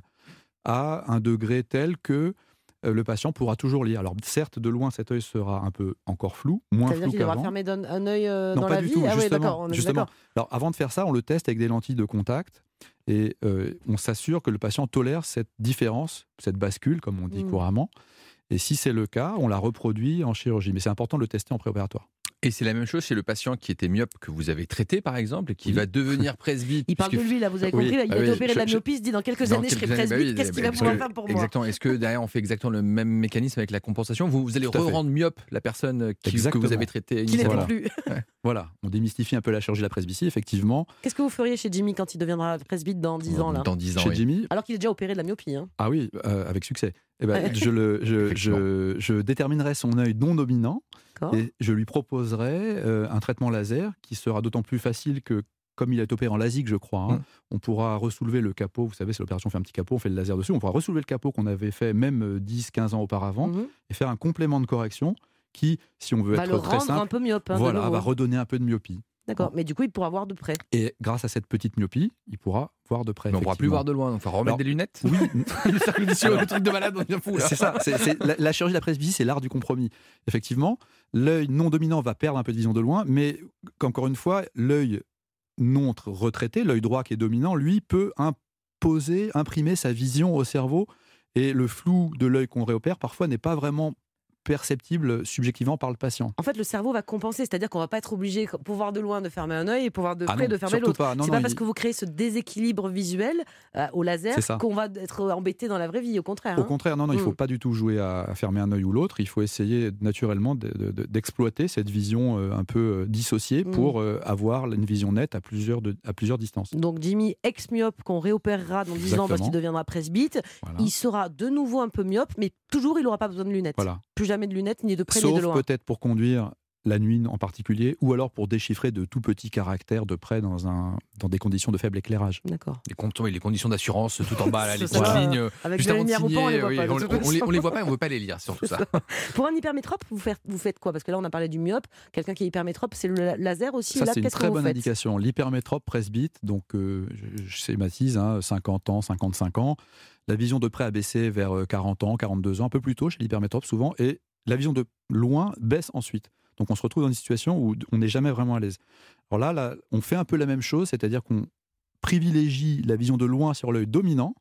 Speaker 1: à un degré tel que le patient pourra toujours lire. Alors certes, de loin, cet œil sera un peu encore flou, moins
Speaker 3: Ça veut dire
Speaker 1: flou
Speaker 3: qu'il
Speaker 1: qu'avant.
Speaker 3: devra fermer d'un, un œil euh,
Speaker 1: non,
Speaker 3: dans
Speaker 1: pas
Speaker 3: la
Speaker 1: du
Speaker 3: vie.
Speaker 1: tout,
Speaker 3: Ah oui,
Speaker 1: justement,
Speaker 3: d'accord, on est
Speaker 1: justement.
Speaker 3: d'accord.
Speaker 1: Alors avant de faire ça, on le teste avec des lentilles de contact et euh, on s'assure que le patient tolère cette différence, cette bascule, comme on dit
Speaker 3: Mmh.
Speaker 1: couramment. Et si c'est le cas, on la reproduit en chirurgie. Mais c'est important de le tester en préopératoire.
Speaker 4: Et c'est la même chose chez le patient qui était myope que vous avez traité, par exemple, et qui
Speaker 1: Oui.
Speaker 4: va devenir presbyte.
Speaker 3: Il parle de
Speaker 4: puisque-
Speaker 3: lui, là, vous avez
Speaker 1: Oui.
Speaker 3: compris, il
Speaker 4: Ah
Speaker 3: a
Speaker 4: oui,
Speaker 3: été opéré de la
Speaker 4: je- je-
Speaker 3: myopie, il se dit dans quelques
Speaker 4: Dans
Speaker 3: années je serai
Speaker 4: quelques années,
Speaker 3: presbyte,
Speaker 4: bah oui,
Speaker 3: qu'est-ce qu'il va
Speaker 4: parce
Speaker 3: pouvoir
Speaker 4: que-
Speaker 3: faire pour moi ?
Speaker 4: Exactement. Est-ce que derrière on fait exactement le même mécanisme avec la compensation ? Vous, vous allez
Speaker 1: Tout à fait.
Speaker 4: re-rendre myope la personne qui, que
Speaker 1: Exactement.
Speaker 4: vous avez traitée
Speaker 3: Qu'il n'était
Speaker 4: initialement.
Speaker 3: plus.
Speaker 1: Voilà, on démystifie un peu la chirurgie de la presbytie, effectivement.
Speaker 3: Qu'est-ce que vous feriez chez Jimmy quand il deviendra presbyte dans dix ans là ?
Speaker 4: Dans dix ans,
Speaker 1: Chez
Speaker 4: oui.
Speaker 1: Jimmy,
Speaker 3: Alors qu'il est déjà opéré de la myopie. Hein.
Speaker 1: ah oui, euh, avec succès. Eh ben,
Speaker 3: Ouais.
Speaker 1: je, le, je,
Speaker 4: Effectivement.
Speaker 1: je, je déterminerai son œil non dominant
Speaker 3: D'accord.
Speaker 1: et je lui proposerai euh, un traitement laser qui sera d'autant plus facile que, comme il a été opéré en LASIK, je crois, hein,
Speaker 4: Mm.
Speaker 1: on pourra ressoulever le capot. Vous savez, c'est l'opération, on fait un petit capot, on fait le laser dessus. On pourra ressoulever le capot qu'on avait fait même dix quinze ans auparavant
Speaker 3: Mhm.
Speaker 1: et faire un complément de correction qui, si on veut
Speaker 3: Va
Speaker 1: être
Speaker 3: le
Speaker 1: très
Speaker 3: rendre un
Speaker 1: simple,
Speaker 3: peu myope. Hein, de
Speaker 1: voilà,
Speaker 3: nouveau.
Speaker 1: va redonner un peu de myopie.
Speaker 3: D'accord, mais du coup il pourra voir de près.
Speaker 1: Et grâce à cette petite myopie, il pourra voir de près.
Speaker 4: Mais on ne pourra plus
Speaker 1: effectivement.
Speaker 4: voir de loin, donc il faut remettre
Speaker 1: Alors,
Speaker 4: des lunettes.
Speaker 1: Oui,
Speaker 4: Le cercle vicieux, le truc de malade, on devient fou là.
Speaker 1: c'est ça. C'est, c'est- la, la chirurgie de la presbytie, c'est l'art du compromis. Effectivement, l'œil non dominant va perdre un peu de vision de loin, mais qu'encore une fois, l'œil non tr- retraité, l'œil droit qui est dominant, lui, peut imposer, imprimer sa vision au cerveau. Et le flou de l'œil qu'on réopère, parfois, n'est pas vraiment perceptible subjectivement par le patient.
Speaker 3: En fait, le cerveau va compenser, c'est-à-dire qu'on va pas être obligé, pour voir de loin, de fermer un œil et pour voir de
Speaker 1: Ah
Speaker 3: près,
Speaker 1: non,
Speaker 3: de fermer
Speaker 1: surtout
Speaker 3: l'autre.
Speaker 1: pas. Non,
Speaker 3: C'est
Speaker 1: non,
Speaker 3: pas parce
Speaker 1: il-
Speaker 3: que vous créez ce déséquilibre visuel euh, au laser
Speaker 1: C'est ça.
Speaker 3: qu'on va être embêté dans la vraie vie, au contraire.
Speaker 1: Au
Speaker 3: hein.
Speaker 1: contraire, non, non, il ne faut
Speaker 3: Mm.
Speaker 1: pas du tout jouer à, à fermer un œil ou l'autre. Il faut essayer naturellement de- de- de- d'exploiter cette vision euh, un peu euh, dissociée
Speaker 3: Mm.
Speaker 1: pour euh, avoir une vision nette à plusieurs, de- à plusieurs distances.
Speaker 3: Donc Jimmy, ex-myope, qu'on réopérera dans dix ans parce
Speaker 1: Exactement.
Speaker 3: qu'il deviendra presbyte,
Speaker 1: Voilà.
Speaker 3: il sera de nouveau un peu myope, mais toujours il n'aura pas besoin de lunettes.
Speaker 1: Voilà.
Speaker 3: Plus jamais de lunettes, ni de près ni de
Speaker 1: Sauf
Speaker 3: loin.
Speaker 1: peut-être pour conduire la nuit en particulier, ou alors pour déchiffrer de tout petits caractères de près dans, un, dans des conditions de faible éclairage.
Speaker 3: D'accord.
Speaker 4: Les, comptes, oui, les conditions d'assurance tout en bas, là, les
Speaker 3: C'est
Speaker 4: petites
Speaker 3: ça.
Speaker 4: lignes.
Speaker 3: Avec
Speaker 4: Juste
Speaker 3: de la
Speaker 4: avant de
Speaker 3: lumière au
Speaker 4: signer,
Speaker 3: pan, on les voit
Speaker 4: oui,
Speaker 3: pas.
Speaker 4: on,
Speaker 3: de toute
Speaker 4: on les,
Speaker 3: façon.
Speaker 4: on les voit pas et on ne veut pas les lire, c'est surtout ça.
Speaker 3: Pour un hypermétrope, vous faites, vous faites quoi ? Parce que là, on a parlé du myope. Quelqu'un qui est hypermétrope, c'est le la- laser aussi.
Speaker 1: Ça,
Speaker 3: et là,
Speaker 1: c'est une
Speaker 3: qu'est-ce
Speaker 1: très
Speaker 3: que vous
Speaker 1: bonne
Speaker 3: faites ?
Speaker 1: indication. L'hypermétrope presbyte, donc euh, je, je schématise, hein, cinquante ans, cinquante-cinq ans. La vision de près a baissé vers euh, quarante ans, quarante-deux ans, un peu plus tôt chez l'hypermétrope souvent, et la vision de loin baisse ensuite. Donc on se retrouve dans une situation où on n'est jamais vraiment à l'aise. Alors là, là, on fait un peu la même chose, c'est-à-dire qu'on privilégie la vision de loin sur l'œil dominant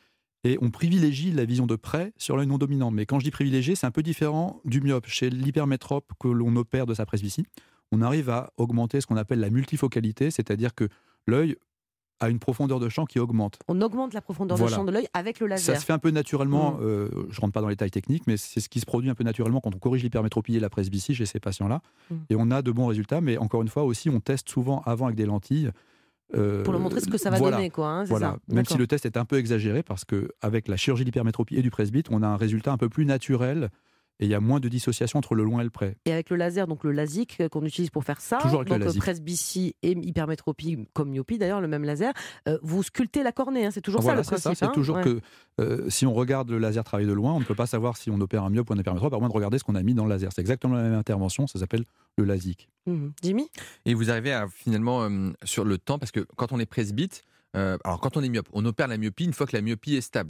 Speaker 1: et on privilégie la vision de près sur l'œil non dominant. Mais quand je dis privilégié, c'est un peu différent du myope. Chez l'hypermétrope que l'on opère de sa presbytie, on arrive à augmenter ce qu'on appelle la multifocalité, c'est-à-dire que l'œil a une profondeur de champ qui augmente.
Speaker 3: On augmente la profondeur
Speaker 1: Voilà.
Speaker 3: de champ de l'œil avec le laser.
Speaker 1: Ça se fait un peu naturellement,
Speaker 3: Mm.
Speaker 1: euh, je ne rentre pas dans les détails techniques, mais c'est ce qui se produit un peu naturellement quand on corrige l'hypermétropie et la presbytie chez ces patients-là.
Speaker 3: Mm.
Speaker 1: Et on a de bons résultats, mais encore une fois aussi, on teste souvent avant avec des lentilles. euh,
Speaker 3: Pour leur montrer ce que ça va
Speaker 1: voilà.
Speaker 3: donner, quoi. hein, c'est
Speaker 1: Voilà.
Speaker 3: ça.
Speaker 1: Même si
Speaker 3: D'accord.
Speaker 1: le test est un peu exagéré, parce qu'avec la chirurgie de l'hypermétropie et du presbyte, on a un résultat un peu plus naturel et il y a moins de dissociation entre le loin et le près.
Speaker 3: Et avec le laser, donc le LASIK euh, qu'on utilise pour faire ça,
Speaker 1: Toujours avec le
Speaker 3: donc euh,
Speaker 1: LASIK.
Speaker 3: presbytie et hypermétropie comme myopie d'ailleurs, le même laser, euh, vous sculptez la cornée, hein, c'est toujours
Speaker 1: Voilà,
Speaker 3: ça
Speaker 1: c'est
Speaker 3: le
Speaker 1: ça.
Speaker 3: principe.
Speaker 1: C'est
Speaker 3: hein,
Speaker 1: toujours
Speaker 3: ouais.
Speaker 1: que euh, si on regarde le laser travailler de loin, on ne peut pas savoir si on opère un myope ou un hypermétrope, à moins de regarder ce qu'on a mis dans le laser. C'est exactement la même intervention, ça s'appelle le LASIK.
Speaker 3: Mhm. Jimmy ?
Speaker 4: Et vous arrivez à finalement euh, sur le temps, parce que quand on est presbyte, euh, alors quand on est myope, on opère la myopie une fois que la myopie est stable.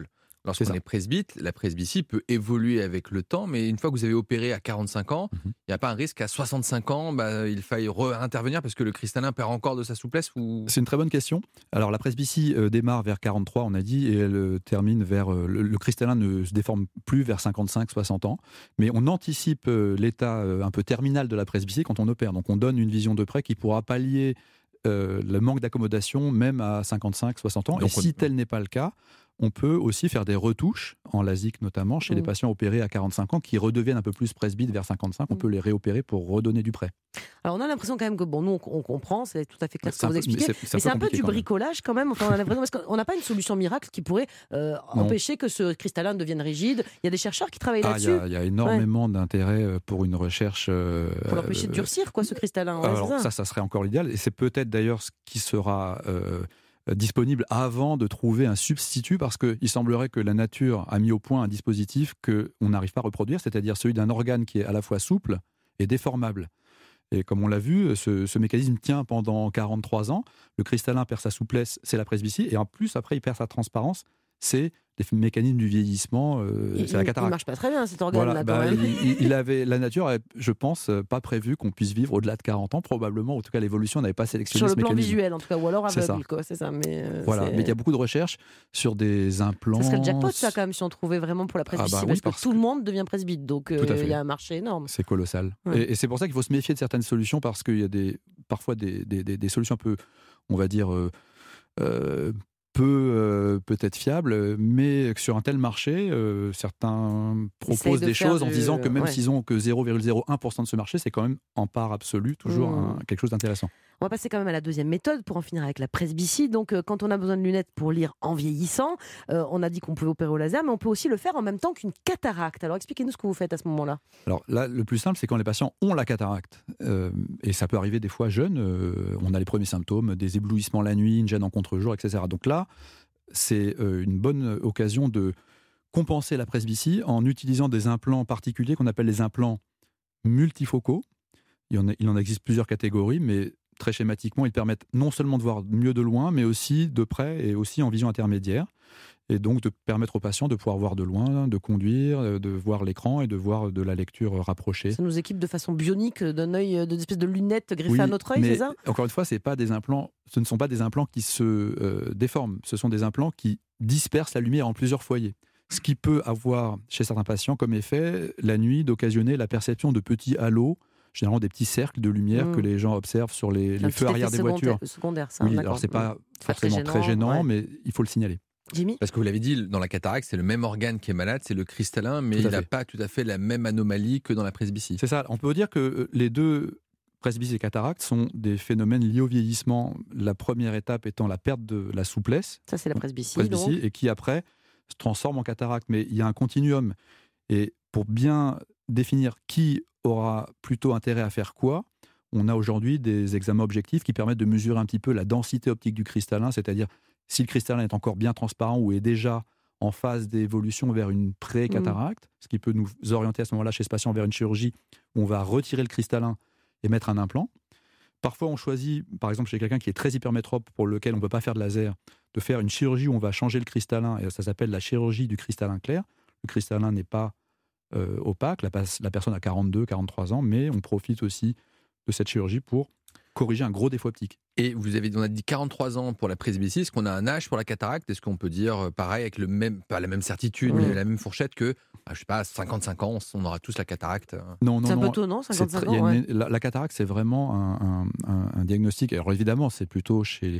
Speaker 4: lorsqu'on est, est presbyte, la presbytie peut évoluer avec le temps, mais une fois que vous avez opéré à quarante-cinq ans, il mm-hmm. n'y a pas un risque qu'à soixante-cinq ans, bah, il faille intervenir parce que le cristallin perd encore de sa souplesse ou...
Speaker 1: C'est une très bonne question. Alors la presbytie euh, démarre vers quarante-trois, on a dit, et elle euh, termine vers... Euh, le, le cristallin ne se déforme plus vers cinquante-cinq soixante ans, mais on anticipe euh, l'état euh, un peu terminal de la presbytie quand on opère. Donc on donne une vision de près qui pourra pallier euh, le manque d'accommodation même à cinquante-cinq soixante ans. Donc, et on... si tel n'est pas le cas, on peut aussi faire des retouches, en LASIK notamment, chez mmh. les patients opérés à quarante-cinq ans qui redeviennent un peu plus presbytes vers cinquante-cinq. On mmh. peut les réopérer pour redonner du prêt.
Speaker 3: Alors on a l'impression quand même que, bon, nous on, on comprend, c'est tout à fait clair ce que vous expliquez, mais c'est, c'est mais c'est un peu du bricolage quand même. Enfin, on a l'impression, parce qu'on n'a pas une solution miracle qui pourrait euh, empêcher que ce cristallin devienne rigide. Il y a des chercheurs qui travaillent
Speaker 1: ah,
Speaker 3: là-dessus.
Speaker 1: Il y, y a énormément ouais. d'intérêt pour une recherche... Euh,
Speaker 3: pour l'empêcher de durcir, quoi, ce cristallin. Ouais,
Speaker 1: alors ça. ça, ça serait encore l'idéal. Et c'est peut-être d'ailleurs ce qui sera... Euh, disponible avant de trouver un substitut, parce qu'il semblerait que la nature a mis au point un dispositif qu'on n'arrive pas à reproduire, c'est-à-dire celui d'un organe qui est à la fois souple et déformable. Et comme on l'a vu, ce, ce mécanisme tient pendant quarante-trois ans. Le cristallin perd sa souplesse, c'est la presbytie, et en plus, après, il perd sa transparence, c'est les mécanismes du vieillissement, euh,
Speaker 3: il,
Speaker 1: c'est la cataracte.
Speaker 3: Il ne marche pas très bien, cet organe-là, voilà,
Speaker 1: bah,
Speaker 3: quand même.
Speaker 1: Il, il avait, la nature, je pense, pas prévu qu'on puisse vivre au-delà de quarante ans, probablement. En tout cas, l'évolution n'avait pas sélectionné ce
Speaker 3: mécanisme. Sur le plan
Speaker 1: mécanisme.
Speaker 3: visuel, en tout cas, ou alors aveugle, quoi, c'est ça. Mais, euh,
Speaker 1: voilà.
Speaker 3: c'est...
Speaker 1: mais il y a beaucoup de recherches sur des implants.
Speaker 3: Ça serait le jackpot, ça, quand même, si on trouvait vraiment pour la presbytie, ah bah, parce, oui, parce que tout que... le monde devient presbyte, donc il euh, y a un marché énorme.
Speaker 1: C'est colossal. Ouais. Et, et c'est pour ça qu'il faut se méfier de certaines solutions, parce qu'il y a des, parfois des, des, des, des solutions un peu, on va dire... Euh, euh, peu euh, peut-être fiable, mais sur un tel marché, euh, certains proposent de des choses du... en disant que même ouais. s'ils ont que zéro virgule zéro un pour cent de ce marché, c'est quand même en part absolue toujours mmh. un, quelque chose d'intéressant.
Speaker 3: On va passer quand même à la deuxième méthode pour en finir avec la presbytie. Donc, euh, quand on a besoin de lunettes pour lire en vieillissant, euh, on a dit qu'on pouvait opérer au laser, mais on peut aussi le faire en même temps qu'une cataracte. Alors, expliquez-nous ce que vous faites à ce moment-là.
Speaker 1: Alors là, le plus simple, c'est quand les patients ont la cataracte. Euh, et ça peut arriver des fois jeunes. Euh, on a les premiers symptômes, des éblouissements la nuit, une gêne en contre-jour, et cetera. Donc là, c'est euh, une bonne occasion de compenser la presbytie en utilisant des implants particuliers qu'on appelle les implants multifocaux. Il en, a, il en existe plusieurs catégories, mais très schématiquement, ils permettent non seulement de voir mieux de loin, mais aussi de près et aussi en vision intermédiaire. Et donc de permettre aux patients de pouvoir voir de loin, de conduire, de voir l'écran et de voir de la lecture rapprochée.
Speaker 3: Ça nous équipe de façon bionique d'un œil, d'une espèce de lunettes greffées oui, à notre œil, c'est ça ?
Speaker 1: Encore une fois, c'est pas des implants, ce ne sont pas des implants qui se euh, déforment, ce sont des implants qui dispersent la lumière en plusieurs foyers. Ce qui peut avoir chez certains patients comme effet, la nuit, d'occasionner la perception de petits halos, généralement des petits cercles de lumière mmh. que les gens observent sur les, les feux arrière des voitures.
Speaker 3: Secondaire, ça,
Speaker 1: oui, alors c'est pas mmh. forcément très gênant, très gênant ouais. mais il faut le signaler.
Speaker 3: Jimmy ?
Speaker 4: Parce que vous l'avez dit, dans la cataracte, c'est le même organe qui est malade, c'est le cristallin, mais il n'a pas tout à fait la même anomalie que dans la presbytie.
Speaker 1: C'est ça, on peut dire que les deux, presbytie et cataracte, sont des phénomènes liés au vieillissement. La première étape étant la perte de la souplesse.
Speaker 3: Ça, c'est la presbytie.
Speaker 1: presbytie et qui après se transforme en cataracte. Mais il y a un continuum. Et pour bien définir qui aura plutôt intérêt à faire quoi, on a aujourd'hui des examens objectifs qui permettent de mesurer un petit peu la densité optique du cristallin, c'est-à-dire si le cristallin est encore bien transparent ou est déjà en phase d'évolution vers une pré-cataracte, mmh. ce qui peut nous orienter à ce moment-là chez ce patient vers une chirurgie où on va retirer le cristallin et mettre un implant. Parfois, on choisit, par exemple chez quelqu'un qui est très hypermétrope, pour lequel on ne peut pas faire de laser, de faire une chirurgie où on va changer le cristallin, et ça s'appelle la chirurgie du cristallin clair. Le cristallin n'est pas euh, opaque, la, la personne a quarante-deux, quarante-trois ans, mais on profite aussi de cette chirurgie pour corriger un gros défaut optique.
Speaker 4: Et vous avez, on a dit quarante-trois ans pour la presbytie. Est-ce qu'on a un âge pour la cataracte ? Est-ce qu'on peut dire pareil avec le même, pas la même certitude, mmh. mais la même fourchette que, ah, je sais pas, cinquante-cinq ans, on aura tous la cataracte ?
Speaker 1: Non, non,
Speaker 3: c'est
Speaker 1: non.
Speaker 3: un peu tôt, non ? cinquante-cinq
Speaker 1: très,
Speaker 3: ans,
Speaker 1: une,
Speaker 3: ouais.
Speaker 1: la, la cataracte, c'est vraiment un, un, un, un diagnostic. Alors évidemment, c'est plutôt chez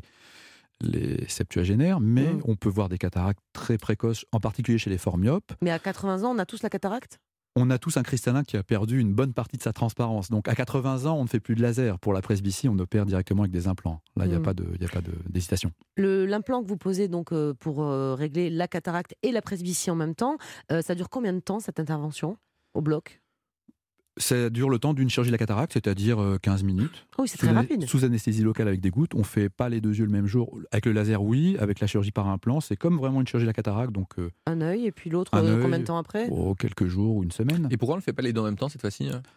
Speaker 1: les septuagénaires, mais mmh. on peut voir des cataractes très précoces, en particulier chez les forts myopes.
Speaker 3: Mais à quatre-vingts ans, on a tous la cataracte ?
Speaker 1: On a tous un cristallin qui a perdu une bonne partie de sa transparence. Donc à quatre-vingts ans, on ne fait plus de laser. Pour la presbytie, on opère directement avec des implants. Là, il n'y a, mmh. a pas d'hésitation.
Speaker 3: Le, l'implant que vous posez donc, euh, pour euh, régler la cataracte et la presbytie en même temps, euh, ça dure combien de temps cette intervention au bloc ?
Speaker 1: Ça dure le temps d'une chirurgie de la cataracte, c'est-à-dire quinze minutes.
Speaker 3: Oui, c'est très rapide.
Speaker 1: Sous anesthésie locale avec des gouttes. On ne fait pas les deux yeux le même jour. Avec le laser, oui. Avec la chirurgie par implant, c'est comme vraiment une chirurgie de la cataracte. Donc, euh,
Speaker 3: un œil et puis l'autre, euh,
Speaker 1: œil,
Speaker 3: combien de temps après ?
Speaker 1: oh, quelques jours ou une semaine.
Speaker 4: Et pourquoi on ne fait pas les deux en même temps cette fois-ci ?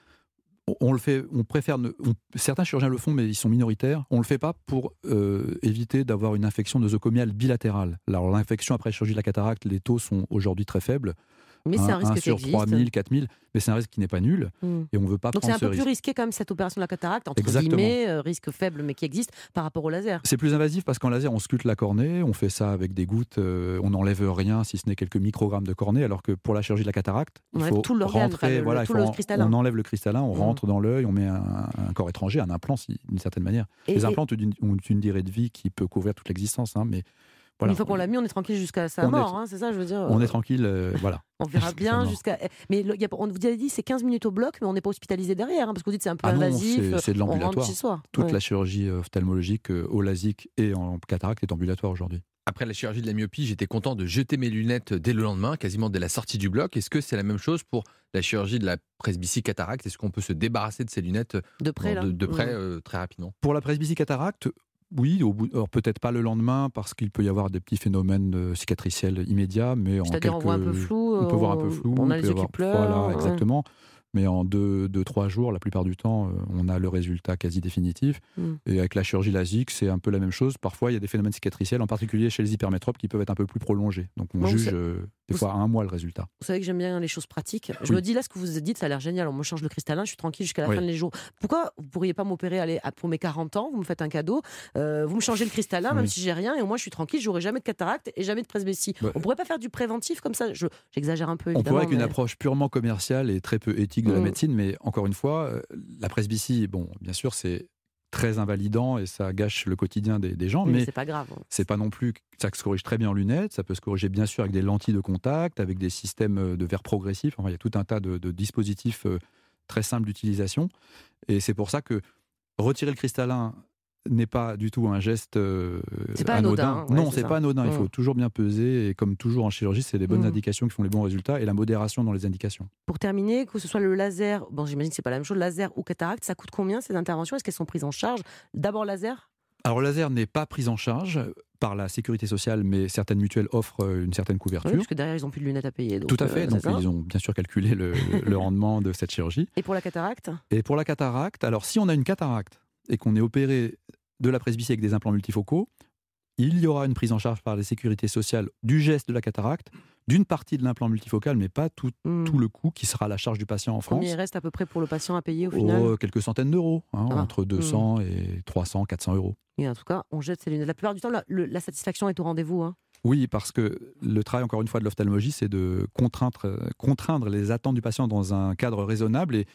Speaker 1: on, on le fait, on préfère. Ne, on, certains chirurgiens le font, mais ils sont minoritaires. On le fait pas pour euh, éviter d'avoir une infection nosocomiale bilatérale. Alors l'infection après chirurgie de la cataracte, les taux sont aujourd'hui très faibles.
Speaker 3: Mais c'est un risque qui
Speaker 1: sur
Speaker 3: existe.
Speaker 1: trois mille, quatre mille, mais c'est un risque qui n'est pas nul
Speaker 3: mmh.
Speaker 1: et on ne veut pas
Speaker 3: Donc
Speaker 1: prendre ce risque.
Speaker 3: Donc c'est un peu plus risqué quand même cette opération de la cataracte, entre
Speaker 1: Exactement.
Speaker 3: guillemets, euh, risque faible mais qui existe par rapport au laser.
Speaker 1: C'est plus invasif parce qu'en laser on sculpte la cornée, on fait ça avec des gouttes, euh, on n'enlève rien si ce n'est quelques microgrammes de cornée, alors que pour la chirurgie de la cataracte,
Speaker 3: on
Speaker 1: il
Speaker 3: enlève
Speaker 1: faut
Speaker 3: tout l'organe,
Speaker 1: rentrer,
Speaker 3: enfin, le,
Speaker 1: voilà,
Speaker 3: tout
Speaker 1: il faut
Speaker 3: le cristallin.
Speaker 1: On enlève le cristallin, on
Speaker 3: mmh.
Speaker 1: rentre dans l'œil, on met un, un corps étranger, un implant si, d'une certaine manière. Et, Les implants et... ont une durée de vie qui peut couvrir toute l'existence, hein, mais voilà.
Speaker 3: Une fois qu'on l'a mis, on est tranquille jusqu'à sa mort, est... hein, c'est ça, je veux dire.
Speaker 1: On est tranquille, euh, voilà.
Speaker 3: On verra bien jusqu'à. Mais le, y a, on vous avez dit c'est quinze minutes au bloc, mais on n'est pas hospitalisé derrière, hein, parce que vous dites c'est un peu
Speaker 1: ah non,
Speaker 3: invasif.
Speaker 1: C'est, c'est de l'ambulatoire.
Speaker 3: On rentre chez soi.
Speaker 1: Toute
Speaker 3: ouais.
Speaker 1: la chirurgie ophtalmologique euh, au LASIK et en cataracte est ambulatoire aujourd'hui.
Speaker 4: Après la chirurgie de la myopie, j'étais content de jeter mes lunettes dès le lendemain, quasiment dès la sortie du bloc. Est-ce que c'est la même chose pour la chirurgie de la presbytie cataracte ? Est-ce qu'on peut se débarrasser de ces lunettes
Speaker 3: de près,
Speaker 4: bon,
Speaker 3: là.
Speaker 4: de, de près
Speaker 3: mmh.
Speaker 4: euh, très rapidement ?
Speaker 1: Pour la presbytie cataracte, oui, au bout, alors peut-être pas le lendemain parce qu'il peut y avoir des petits phénomènes euh, cicatriciels immédiats, mais en
Speaker 3: C'est-à-dire
Speaker 1: quelques...
Speaker 3: on voit un peu flou.
Speaker 1: On peut voir un peu flou.
Speaker 3: On a les yeux
Speaker 1: avoir...
Speaker 3: qui pleurent.
Speaker 1: Voilà,
Speaker 3: ouais.
Speaker 1: exactement. Mais en deux, deux, trois jours, la plupart du temps, on a le résultat quasi définitif. Mm. Et avec la chirurgie LASIK, c'est un peu la même chose. Parfois, il y a des phénomènes cicatriciels, en particulier chez les hypermétropes, qui peuvent être un peu plus prolongés. Donc, on bon, juge euh, des fois à un mois le résultat.
Speaker 3: Vous savez que j'aime bien les choses pratiques. Je
Speaker 1: oui.
Speaker 3: me dis, là, ce que vous dites, ça a l'air génial. On me change le cristallin, je suis tranquille jusqu'à la
Speaker 1: oui.
Speaker 3: fin de les jours. Pourquoi vous ne pourriez pas m'opérer allez, pour mes quarante ans, vous me faites un cadeau, euh, vous me changez le cristallin, oui. même si j'ai rien, et au moins je suis tranquille, j'aurai jamais de cataracte et jamais de presbytie. Ouais. On ne pourrait pas faire du préventif comme ça je, J'exagère un peu, évidemment.
Speaker 1: On pourrait avec
Speaker 3: mais...
Speaker 1: une approche purement commerciale et très peu éthique de mmh. la médecine, mais encore une fois, la presbytie, bon, bien sûr, c'est très invalidant et ça gâche le quotidien des, des gens,
Speaker 3: oui, mais,
Speaker 1: mais
Speaker 3: c'est pas grave.
Speaker 1: C'est pas non plus, ça se corrige très bien en lunettes, ça peut se corriger bien sûr avec des lentilles de contact, avec des systèmes de verre progressif. Enfin, il y a tout un tas de, de dispositifs très simples d'utilisation, et c'est pour ça que retirer le cristallin n'est pas du tout un geste euh,
Speaker 3: c'est pas
Speaker 1: anodin.
Speaker 3: anodin. Ouais,
Speaker 1: non,
Speaker 3: c'est,
Speaker 1: c'est
Speaker 3: ça.
Speaker 1: pas anodin. Il faut mmh. toujours bien peser. Et comme toujours en chirurgie, c'est les bonnes mmh. indications qui font les bons résultats et la modération dans les indications.
Speaker 3: Pour terminer, que ce soit le laser, bon, j'imagine que c'est pas la même chose, laser ou cataracte, ça coûte combien ces interventions ? Est-ce qu'elles sont prises en charge ? D'abord laser ?
Speaker 1: Alors, le laser n'est pas pris en charge par la sécurité sociale, mais certaines mutuelles offrent une certaine couverture.
Speaker 3: Oui, parce que derrière, ils n'ont plus de lunettes à payer. Donc,
Speaker 1: Tout à fait.
Speaker 3: Euh,
Speaker 1: donc, ils ont bien sûr calculé le, le rendement de cette chirurgie.
Speaker 3: Et pour la cataracte ?
Speaker 1: Et pour la cataracte, alors si on a une cataracte et qu'on est opéré de la presbytie avec des implants multifocaux, il y aura une prise en charge par la sécurité sociale du geste de la cataracte, d'une partie de l'implant multifocal, mais pas tout, mmh. tout le coût qui sera à la charge du patient en France.
Speaker 3: Combien il reste à peu près pour le patient à payer au final ?
Speaker 1: oh, Quelques centaines d'euros, hein, ah. entre deux cents
Speaker 3: mmh.
Speaker 1: et trois cents, quatre cents euros.
Speaker 3: Et en tout cas, on jette ces lunettes. La plupart du temps, la, le, la satisfaction est au rendez-vous. Hein.
Speaker 1: Oui, parce que le travail, encore une fois, de l'ophtalmologie, c'est de contraindre, contraindre les attentes du patient dans un cadre raisonnable. Et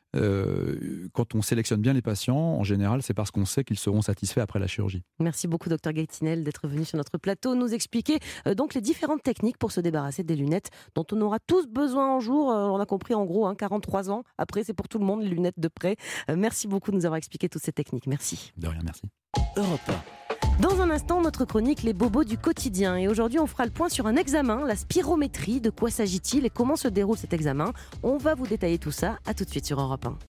Speaker 1: Euh, quand on sélectionne bien les patients, en général, c'est parce qu'on sait qu'ils seront satisfaits après la chirurgie.
Speaker 3: Merci beaucoup, docteur Gatinnel, d'être venu sur notre plateau, nous expliquer euh, donc les différentes techniques pour se débarrasser des lunettes dont on aura tous besoin un jour. Euh, on a compris en gros, hein, quarante-trois ans. Après, c'est pour tout le monde, les lunettes de près. Euh, merci beaucoup de nous avoir expliqué toutes ces techniques. Merci.
Speaker 1: De rien, merci.
Speaker 2: Europe un.
Speaker 3: Dans un instant, notre chronique Les bobos du quotidien. Et aujourd'hui, on fera le point sur un examen, la spirométrie. De quoi s'agit-il et comment se déroule cet examen ? On va vous détailler tout ça. À tout de suite sur Europe un.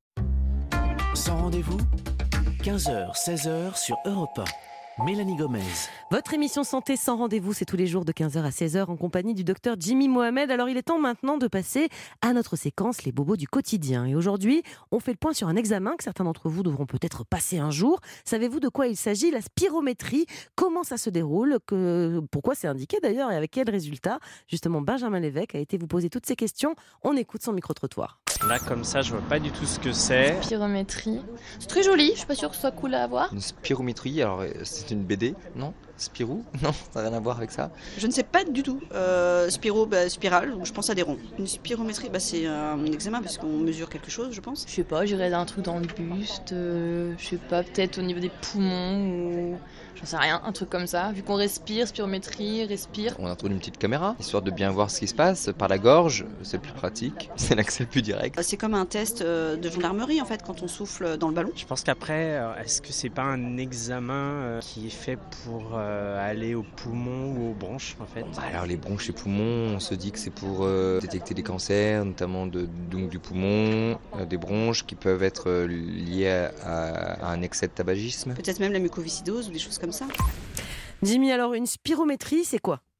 Speaker 2: Sans rendez-vous, quinze heures, seize heures sur Europe un. Mélanie Gomez.
Speaker 3: Votre émission Santé sans rendez-vous, c'est tous les jours de quinze heures à seize heures en compagnie du docteur Jimmy Mohamed. Alors il est temps maintenant de passer à notre séquence Les bobos du quotidien. Et aujourd'hui, on fait le point sur un examen que certains d'entre vous devront peut-être passer un jour. Savez-vous de quoi il s'agit ? La spirométrie, comment ça se déroule ? que... Pourquoi c'est indiqué d'ailleurs et avec quel résultat ? Justement, Benjamin Lévesque a été vous poser toutes ces questions. On écoute son micro-trottoir.
Speaker 10: Là, comme ça, je vois pas du tout ce que c'est.
Speaker 11: Spirométrie. C'est très joli, je suis pas sûre que ce soit cool à avoir.
Speaker 12: Une spirométrie, alors c'est une B D, non ? Spirou ? Non, ça n'a rien à voir avec ça.
Speaker 13: Je ne sais pas du tout. Euh, spiro, bah, spirale, je pense à des ronds. Une spirométrie, bah, c'est un examen parce qu'on mesure quelque chose, je pense.
Speaker 11: Je sais pas, j'irais un truc dans le buste, euh, je sais pas, peut-être au niveau des poumons ou... J'en sais rien, un truc comme ça. Vu qu'on respire, spirométrie, respire.
Speaker 12: On introduit une petite caméra, histoire de bien voir ce qui se passe. Par la gorge, c'est plus pratique, c'est l'accès le plus direct.
Speaker 13: C'est comme un test de gendarmerie en fait, quand on souffle dans le ballon.
Speaker 10: Je pense qu'après, est-ce que c'est pas un examen qui est fait pour aller aux poumons ou aux bronches en fait ?
Speaker 12: Alors les bronches et poumons, on se dit que c'est pour euh, détecter des cancers, notamment de, donc du poumon, euh, des bronches qui peuvent être euh, liées à, à, à un excès de tabagisme.
Speaker 13: Peut-être même la mucoviscidose ou des choses comme ça.
Speaker 3: Jimmy, alors une spirométrie, c'est quoi ?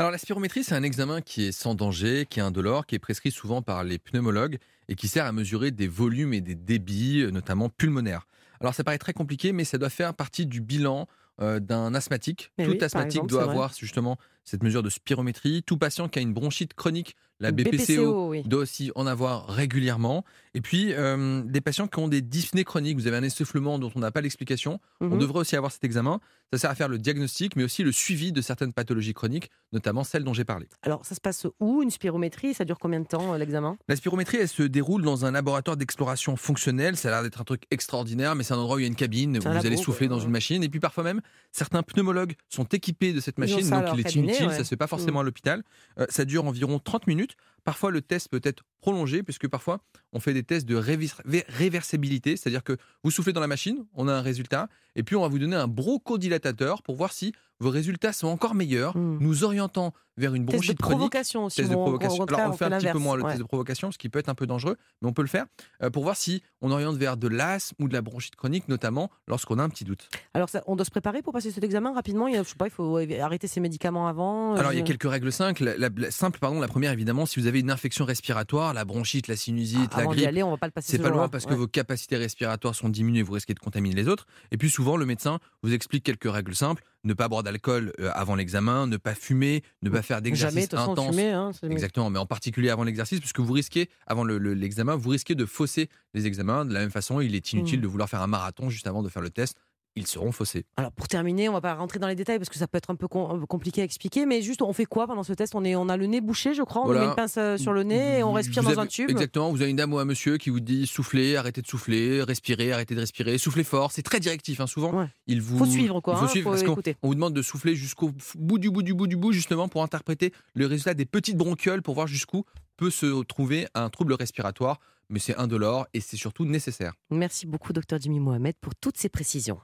Speaker 4: Alors la spirométrie, c'est un examen qui est sans danger, qui est indolore, qui est prescrit souvent par les pneumologues et qui sert à mesurer des volumes et des débits, notamment pulmonaires. Alors ça paraît très compliqué, mais ça doit faire partie du bilan euh, d'un asthmatique.
Speaker 3: Mais
Speaker 4: Tout
Speaker 3: oui, par
Speaker 4: asthmatique
Speaker 3: exemple,
Speaker 4: doit
Speaker 3: c'est vrai.
Speaker 4: avoir justement cette mesure de spirométrie. Tout patient qui a une bronchite chronique, la B P C O,
Speaker 3: B P C O, oui.
Speaker 4: doit aussi en avoir régulièrement. Et puis, euh, des patients qui ont des dyspnées chroniques, vous avez un essoufflement dont on n'a pas l'explication,
Speaker 3: Mhm.
Speaker 4: on devrait aussi avoir cet examen. Ça sert à faire le diagnostic, mais aussi le suivi de certaines pathologies chroniques, notamment celles dont j'ai parlé.
Speaker 3: Alors, ça se passe où, une spirométrie? Ça dure combien de temps, euh, l'examen?
Speaker 4: La spirométrie, elle se déroule dans un laboratoire d'exploration fonctionnelle. Ça a l'air d'être un truc extraordinaire, mais c'est un endroit où il y a une cabine, où
Speaker 3: C'est un
Speaker 4: vous
Speaker 3: labo,
Speaker 4: allez souffler
Speaker 3: quoi,
Speaker 4: dans
Speaker 3: ouais.
Speaker 4: une machine. Et puis parfois même, certains pneumologues sont équipés de cette
Speaker 3: Ils ont
Speaker 4: machine,
Speaker 3: ça à
Speaker 4: donc
Speaker 3: leur
Speaker 4: il est
Speaker 3: cabinet,
Speaker 4: inutile,
Speaker 3: ouais.
Speaker 4: ça ne se fait pas forcément
Speaker 3: Mm.
Speaker 4: à l'hôpital. Euh, ça dure environ trente minutes. Parfois, le test peut être prolongé, puisque parfois, on fait des tests de révis- ré- réversibilité, c'est-à-dire que vous soufflez dans la machine, on a un résultat, et puis on va vous donner un bronchodilatateur pour voir si vos résultats sont encore meilleurs,
Speaker 3: Mm.
Speaker 4: nous orientant vers une
Speaker 3: Test de
Speaker 4: bronchite chronique.
Speaker 3: provocation aussi.
Speaker 4: Test de
Speaker 3: ou au- au
Speaker 4: provocation.
Speaker 3: contraire,
Speaker 4: Alors, on fait un petit peu
Speaker 3: l'inverse,
Speaker 4: moins le
Speaker 3: ouais.
Speaker 4: test de provocation, ce qui peut être un peu dangereux, mais on peut le faire euh, pour voir si on oriente vers de l'asthme ou de la bronchite chronique, notamment lorsqu'on a un petit doute.
Speaker 3: Alors, ça, on doit se préparer pour passer cet examen rapidement. Il y a, je sais pas, il faut arrêter ses médicaments avant.
Speaker 4: Alors, il y a
Speaker 3: je-
Speaker 4: quelques règles simples. La, la- la- simple, pardon, la première, évidemment, si vous avez une infection respiratoire, la bronchite, la sinusite,
Speaker 3: Ah,
Speaker 4: la
Speaker 3: avant d'y
Speaker 4: grippe,
Speaker 3: aller, on va pas le passer
Speaker 4: c'est
Speaker 3: ce
Speaker 4: pas loin
Speaker 3: jour-là.
Speaker 4: parce que
Speaker 3: Ouais.
Speaker 4: vos capacités respiratoires sont diminuées, vous risquez de contaminer les autres. Et puis souvent, le médecin vous explique quelques règles simples. Ne pas boire d'alcool euh, avant l'examen, ne pas fumer, ne pas faire
Speaker 3: Jamais, de
Speaker 4: d'exercice
Speaker 3: toute façon,
Speaker 4: intense.
Speaker 3: fumer, hein, c'est-
Speaker 4: Exactement, mais en particulier avant l'exercice, puisque vous risquez, avant le- le- l'examen, vous risquez de fausser les examens. De la même façon, il est inutile
Speaker 3: Mm.
Speaker 4: de vouloir faire un marathon juste avant de faire le test. Ils seront faussés.
Speaker 3: Alors pour terminer, on va pas rentrer dans les détails parce que ça peut être un peu com- compliqué à expliquer, mais juste on fait quoi pendant ce test? On est, on a le nez bouché, je crois, on
Speaker 4: Voilà.
Speaker 3: nous met une pince euh, sur le nez et on
Speaker 4: Vous-
Speaker 3: respire
Speaker 4: vous
Speaker 3: dans
Speaker 4: avez-
Speaker 3: un tube.
Speaker 4: Exactement, vous avez une dame ou un monsieur qui vous dit soufflez, arrêtez de souffler, respirez, arrêtez de respirer, soufflez fort. C'est très directif, hein, souvent.
Speaker 3: Ouais.
Speaker 4: Il vous,
Speaker 3: Faut suivre, quoi,
Speaker 4: Il faut
Speaker 3: hein,
Speaker 4: suivre
Speaker 3: faut
Speaker 4: parce qu'on
Speaker 3: écouter.
Speaker 4: on vous demande de souffler jusqu'au f- bout du bout du bout du bout, justement pour interpréter le résultat des petites bronchioles pour voir jusqu'où peut se trouver un trouble respiratoire. Mais c'est indolore et c'est surtout nécessaire.
Speaker 3: Merci beaucoup, docteur Jimmy Mohamed, pour toutes ces précisions.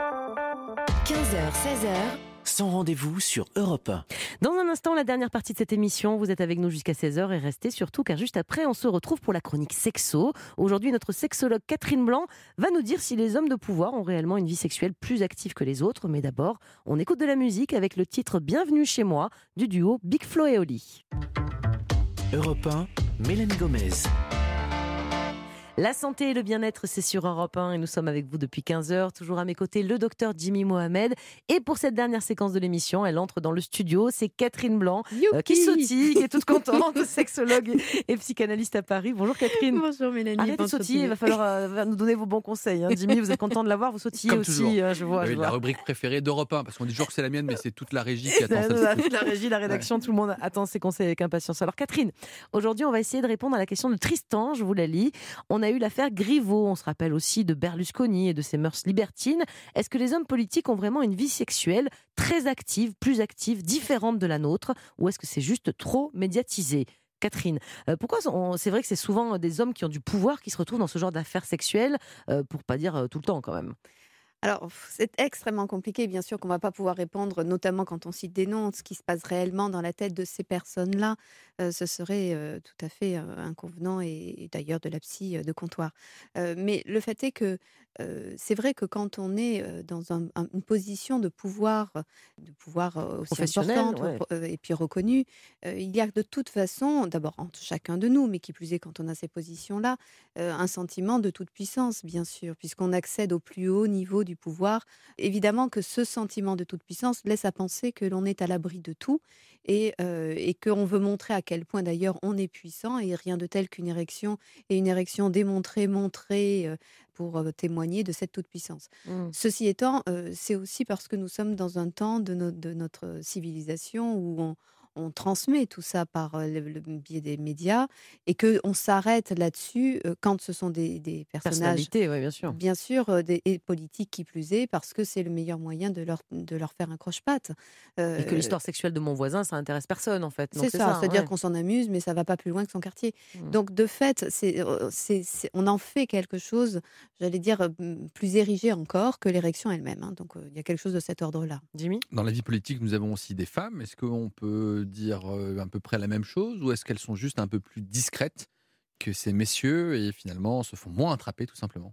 Speaker 2: quinze heures, seize heures, sans rendez-vous sur Europe un.
Speaker 3: Dans un instant, la dernière partie de cette émission, vous êtes avec nous jusqu'à seize heures et restez surtout car juste après, on se retrouve pour la chronique sexo. Aujourd'hui, notre sexologue Catherine Blanc va nous dire si les hommes de pouvoir ont réellement une vie sexuelle plus active que les autres. Mais d'abord, on écoute de la musique avec le titre Bienvenue chez moi du duo Big Flo et Oli.
Speaker 2: Europe un, Mélanie Gomez.
Speaker 3: La santé et le bien-être, c'est sur Europe un et nous sommes avec vous depuis quinze heures. Toujours à mes côtés, le docteur Jimmy Mohamed. Et pour cette dernière séquence de l'émission, elle entre dans le studio. C'est Catherine Blanc euh, qui sautille, qui est toute contente, sexologue et psychanalyste à Paris. Bonjour Catherine.
Speaker 14: Bonjour Mélanie.
Speaker 3: Arrêtez de sautiller, il va falloir euh, nous donner vos bons conseils. hein. Jimmy, vous êtes content de l'avoir, vous sautillez
Speaker 4: Comme
Speaker 3: aussi,
Speaker 4: toujours.
Speaker 3: euh, je vois.
Speaker 4: Oui,
Speaker 3: je
Speaker 4: la
Speaker 3: vois.
Speaker 4: rubrique préférée d'Europe un, parce qu'on dit toujours que c'est la mienne, mais c'est toute la régie qui attend
Speaker 3: C'est
Speaker 4: ça.
Speaker 3: ça, la régie, la rédaction, tout le monde attend ses conseils avec impatience. Alors Catherine, aujourd'hui on va essayer de répondre à la question de Tristan, je vous la lis. On a eu l'affaire Griveaux, on se rappelle aussi de Berlusconi et de ses mœurs libertines. Est-ce que les hommes politiques ont vraiment une vie sexuelle très active, plus active, différente de la nôtre, ou est-ce que c'est juste trop médiatisé? Catherine, euh, pourquoi on- c'est vrai que c'est souvent des hommes qui ont du pouvoir qui se retrouvent dans ce genre d'affaires sexuelles, euh, pour pas dire euh, tout le temps quand même?
Speaker 14: Alors, c'est extrêmement compliqué, bien sûr, qu'on ne va pas pouvoir répondre, notamment quand on cite des noms, ce qui se passe réellement dans la tête de ces personnes-là. Euh, ce serait euh, tout à fait euh, inconvenant et, et d'ailleurs de la psy euh, de comptoir. Euh, mais le fait est que euh, c'est vrai que quand on est euh, dans un- un- une position de pouvoir, de pouvoir euh, aussi
Speaker 3: Professionnel,
Speaker 14: importante
Speaker 3: ouais.
Speaker 14: euh, et puis reconnue, euh, il y a de toute façon, d'abord entre chacun de nous, mais qui plus est quand on a ces positions-là, euh, un sentiment de toute puissance, bien sûr, puisqu'on accède au plus haut niveau du pouvoir. Évidemment que ce sentiment de toute puissance laisse à penser que l'on est à l'abri de tout et, euh, et qu'on veut montrer à quel point d'ailleurs on est puissant et rien de tel qu'une érection et une érection démontrée, montrée euh, pour euh, témoigner de cette toute-puissance.
Speaker 3: Mm.
Speaker 14: Ceci étant, euh, c'est aussi parce que nous sommes dans un temps de, no- de notre civilisation où on, on transmet tout ça par euh, le, le biais des médias et qu'on s'arrête là-dessus euh, quand ce sont des, des personnages,
Speaker 3: Personnalité, oui, bien sûr.
Speaker 14: bien sûr, euh, des, et politiques qui plus est, parce que c'est le meilleur moyen de leur, de leur faire un croche-patte. Euh,
Speaker 3: Et que l'histoire sexuelle de mon voisin, ça intéresse personne en fait. Donc,
Speaker 14: c'est ça, c'est-à-dire
Speaker 3: ouais.
Speaker 14: qu'on s'en amuse, mais ça va pas plus loin que son quartier.
Speaker 3: Mm.
Speaker 14: Donc, de fait, c'est, euh, c'est- c'est- on en fait quelque chose, j'allais dire, euh, plus érigé encore que l'érection elle-même. hein. Donc, euh, il y a quelque chose de cet ordre-là.
Speaker 3: Jimmy?
Speaker 4: Dans la vie politique, nous avons aussi des femmes. Est-ce qu'on peut dire euh, à peu près la même chose ou est-ce qu'elles sont juste un peu plus discrètes que ces messieurs et finalement se font moins attraper tout simplement?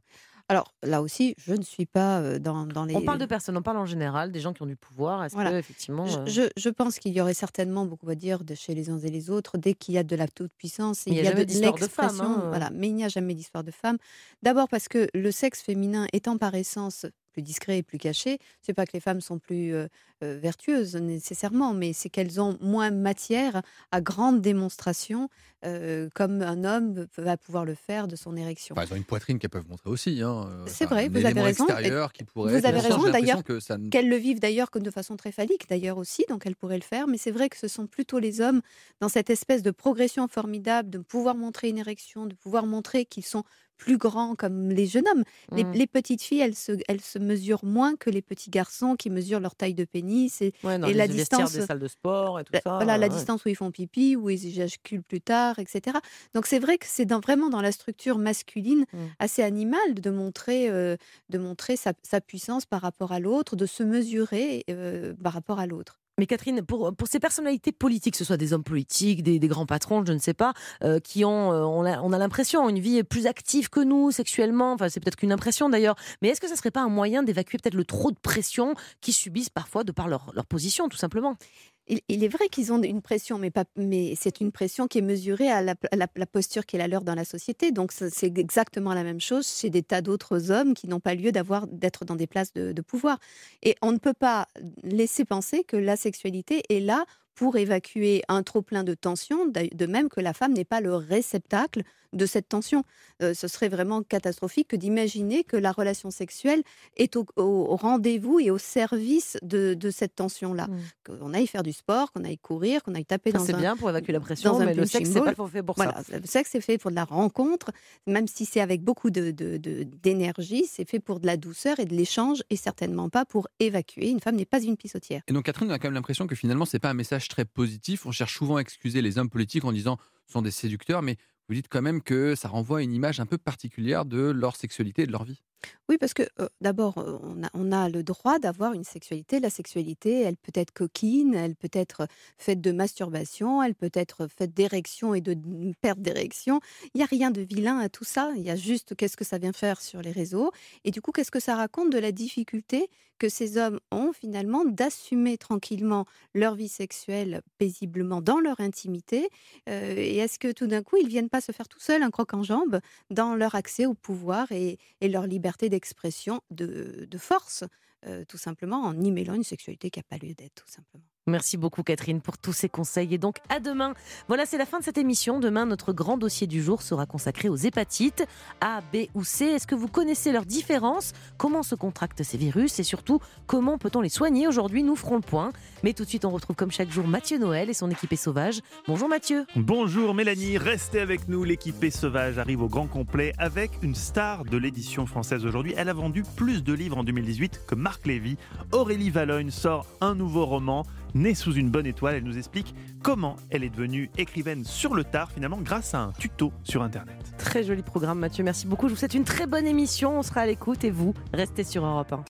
Speaker 14: Alors là aussi, je ne suis pas dans, dans les...
Speaker 3: On parle de personnes, on parle en général, des gens qui ont du pouvoir. Est-ce
Speaker 14: voilà.
Speaker 3: que, effectivement...
Speaker 14: Je,
Speaker 3: euh...
Speaker 14: je, je pense qu'il y aurait certainement beaucoup à dire de chez les uns et les autres. Dès qu'il y a de la toute-puissance, il,
Speaker 3: il y a,
Speaker 14: y a
Speaker 3: jamais
Speaker 14: de
Speaker 3: d'histoire de
Speaker 14: l'expression.
Speaker 3: femme. Hein.
Speaker 14: Voilà. Mais il n'y a jamais d'histoire de femme. D'abord parce que le sexe féminin étant par essence plus discret et plus caché, c'est pas que les femmes sont plus euh, euh, vertueuses nécessairement, mais c'est qu'elles ont moins matière à grande démonstration, euh, comme un homme va pouvoir le faire de son érection.
Speaker 4: Enfin, elles ont une poitrine qu'elles peuvent montrer aussi. Hein.
Speaker 14: C'est
Speaker 4: enfin,
Speaker 14: vrai, vous avez raison.
Speaker 4: Qui pourrait
Speaker 14: vous avez raison d'ailleurs
Speaker 4: que ça ne...
Speaker 14: qu'elles le vivent d'ailleurs comme de façon très phallique d'ailleurs aussi, donc elles pourraient le faire. Mais c'est vrai que ce sont plutôt les hommes dans cette espèce de progression formidable de pouvoir montrer une érection, de pouvoir montrer qu'ils sont plus grands comme les jeunes hommes. Mmh. Les, les petites filles, elles se, elles se mesurent moins que les petits garçons qui mesurent leur taille de pénis et,
Speaker 3: ouais,
Speaker 14: et la distance
Speaker 3: des salles de sport et tout
Speaker 14: la,
Speaker 3: ça.
Speaker 14: Voilà, la
Speaker 3: ouais.
Speaker 14: distance où ils font pipi, où ils éjaculent plus tard, et cetera. Donc c'est vrai que c'est dans, vraiment dans la structure masculine mmh. assez animale de montrer, euh, de montrer sa, sa puissance par rapport à l'autre, de se mesurer euh, par rapport à l'autre.
Speaker 3: Mais Catherine, pour, pour ces personnalités politiques, que ce soit des hommes politiques, des, des grands patrons, je ne sais pas, euh, qui ont, euh, on a, on a l'impression, une vie plus active que nous sexuellement, enfin c'est peut-être qu'une impression d'ailleurs, mais est-ce que ça ne serait pas un moyen d'évacuer peut-être le trop de pression qu'ils subissent parfois de par leur, leur position, tout simplement ?
Speaker 14: Il, il est vrai qu'ils ont une pression, mais, pas, mais c'est une pression qui est mesurée à la, à la, la posture qui est la leur dans la société. Donc c'est exactement la même chose chez des tas d'autres hommes qui n'ont pas lieu d'avoir, d'être dans des places de, de pouvoir. Et on ne peut pas laisser penser que la sexualité est là pour évacuer un trop-plein de tension, de même que la femme n'est pas le réceptacle de cette tension. Euh, ce serait vraiment catastrophique que d'imaginer que la relation sexuelle est au, au, au rendez-vous et au service de, de cette tension-là. Mmh. Qu'on aille faire du sport, qu'on aille courir, qu'on aille taper
Speaker 3: ça,
Speaker 14: dans
Speaker 3: c'est
Speaker 14: un...
Speaker 3: bien pour évacuer la pression, mais le sexe, c'est pas fait pour
Speaker 14: voilà,
Speaker 3: ça.
Speaker 14: Le sexe, c'est fait pour de la rencontre, même si c'est avec beaucoup de, de, de, d'énergie, c'est fait pour de la douceur et de l'échange, et certainement pas pour évacuer. Une femme n'est pas une pissotière.
Speaker 4: Et donc Catherine, on a quand même l'impression que finalement, c'est pas un message très positif. On cherche souvent à excuser les hommes politiques en disant ce sont des séducteurs, mais vous dites quand même que ça renvoie à une image un peu particulière de leur sexualité et de leur vie.
Speaker 14: Oui, parce que euh, d'abord, euh, on, a, on a le droit d'avoir une sexualité. La sexualité, elle peut être coquine, elle peut être faite de masturbation, elle peut être faite d'érection et de perte d'érection. Il n'y a rien de vilain à tout ça. Il y a juste qu'est-ce que ça vient faire sur les réseaux. Et du coup, qu'est-ce que ça raconte de la difficulté que ces hommes ont finalement d'assumer tranquillement leur vie sexuelle paisiblement dans leur intimité. Euh, et est-ce que tout d'un coup, ils ne viennent pas se faire tout seuls un croc en jambe dans leur accès au pouvoir et, et leur liberté d'expression de, de force, euh, tout simplement en y mêlant une sexualité qui n'a pas lieu d'être, tout simplement.
Speaker 3: Merci beaucoup Catherine pour tous ces conseils et donc à demain. Voilà, c'est la fin de cette émission. Demain, notre grand dossier du jour sera consacré aux hépatites A, B ou C. Est-ce que vous connaissez leurs différences ? Comment se contractent ces virus ? Et surtout, comment peut-on les soigner ? Aujourd'hui, nous ferons le point. Mais tout de suite, on retrouve comme chaque jour Mathieu Noël et son équipée sauvage. Bonjour Mathieu.
Speaker 15: Bonjour Mélanie, restez avec nous. L'équipée sauvage arrive au grand complet avec une star de l'édition française aujourd'hui. Elle a vendu plus de livres en deux mille dix-huit que Marc Lévy. Aurélie Vallogne sort un nouveau roman. Née sous une bonne étoile, elle nous explique comment elle est devenue écrivaine sur le tard, finalement, grâce à un tuto sur Internet.
Speaker 3: Très joli programme, Mathieu. Merci beaucoup. Je vous souhaite une très bonne émission. On sera à l'écoute et vous, restez sur Europe un.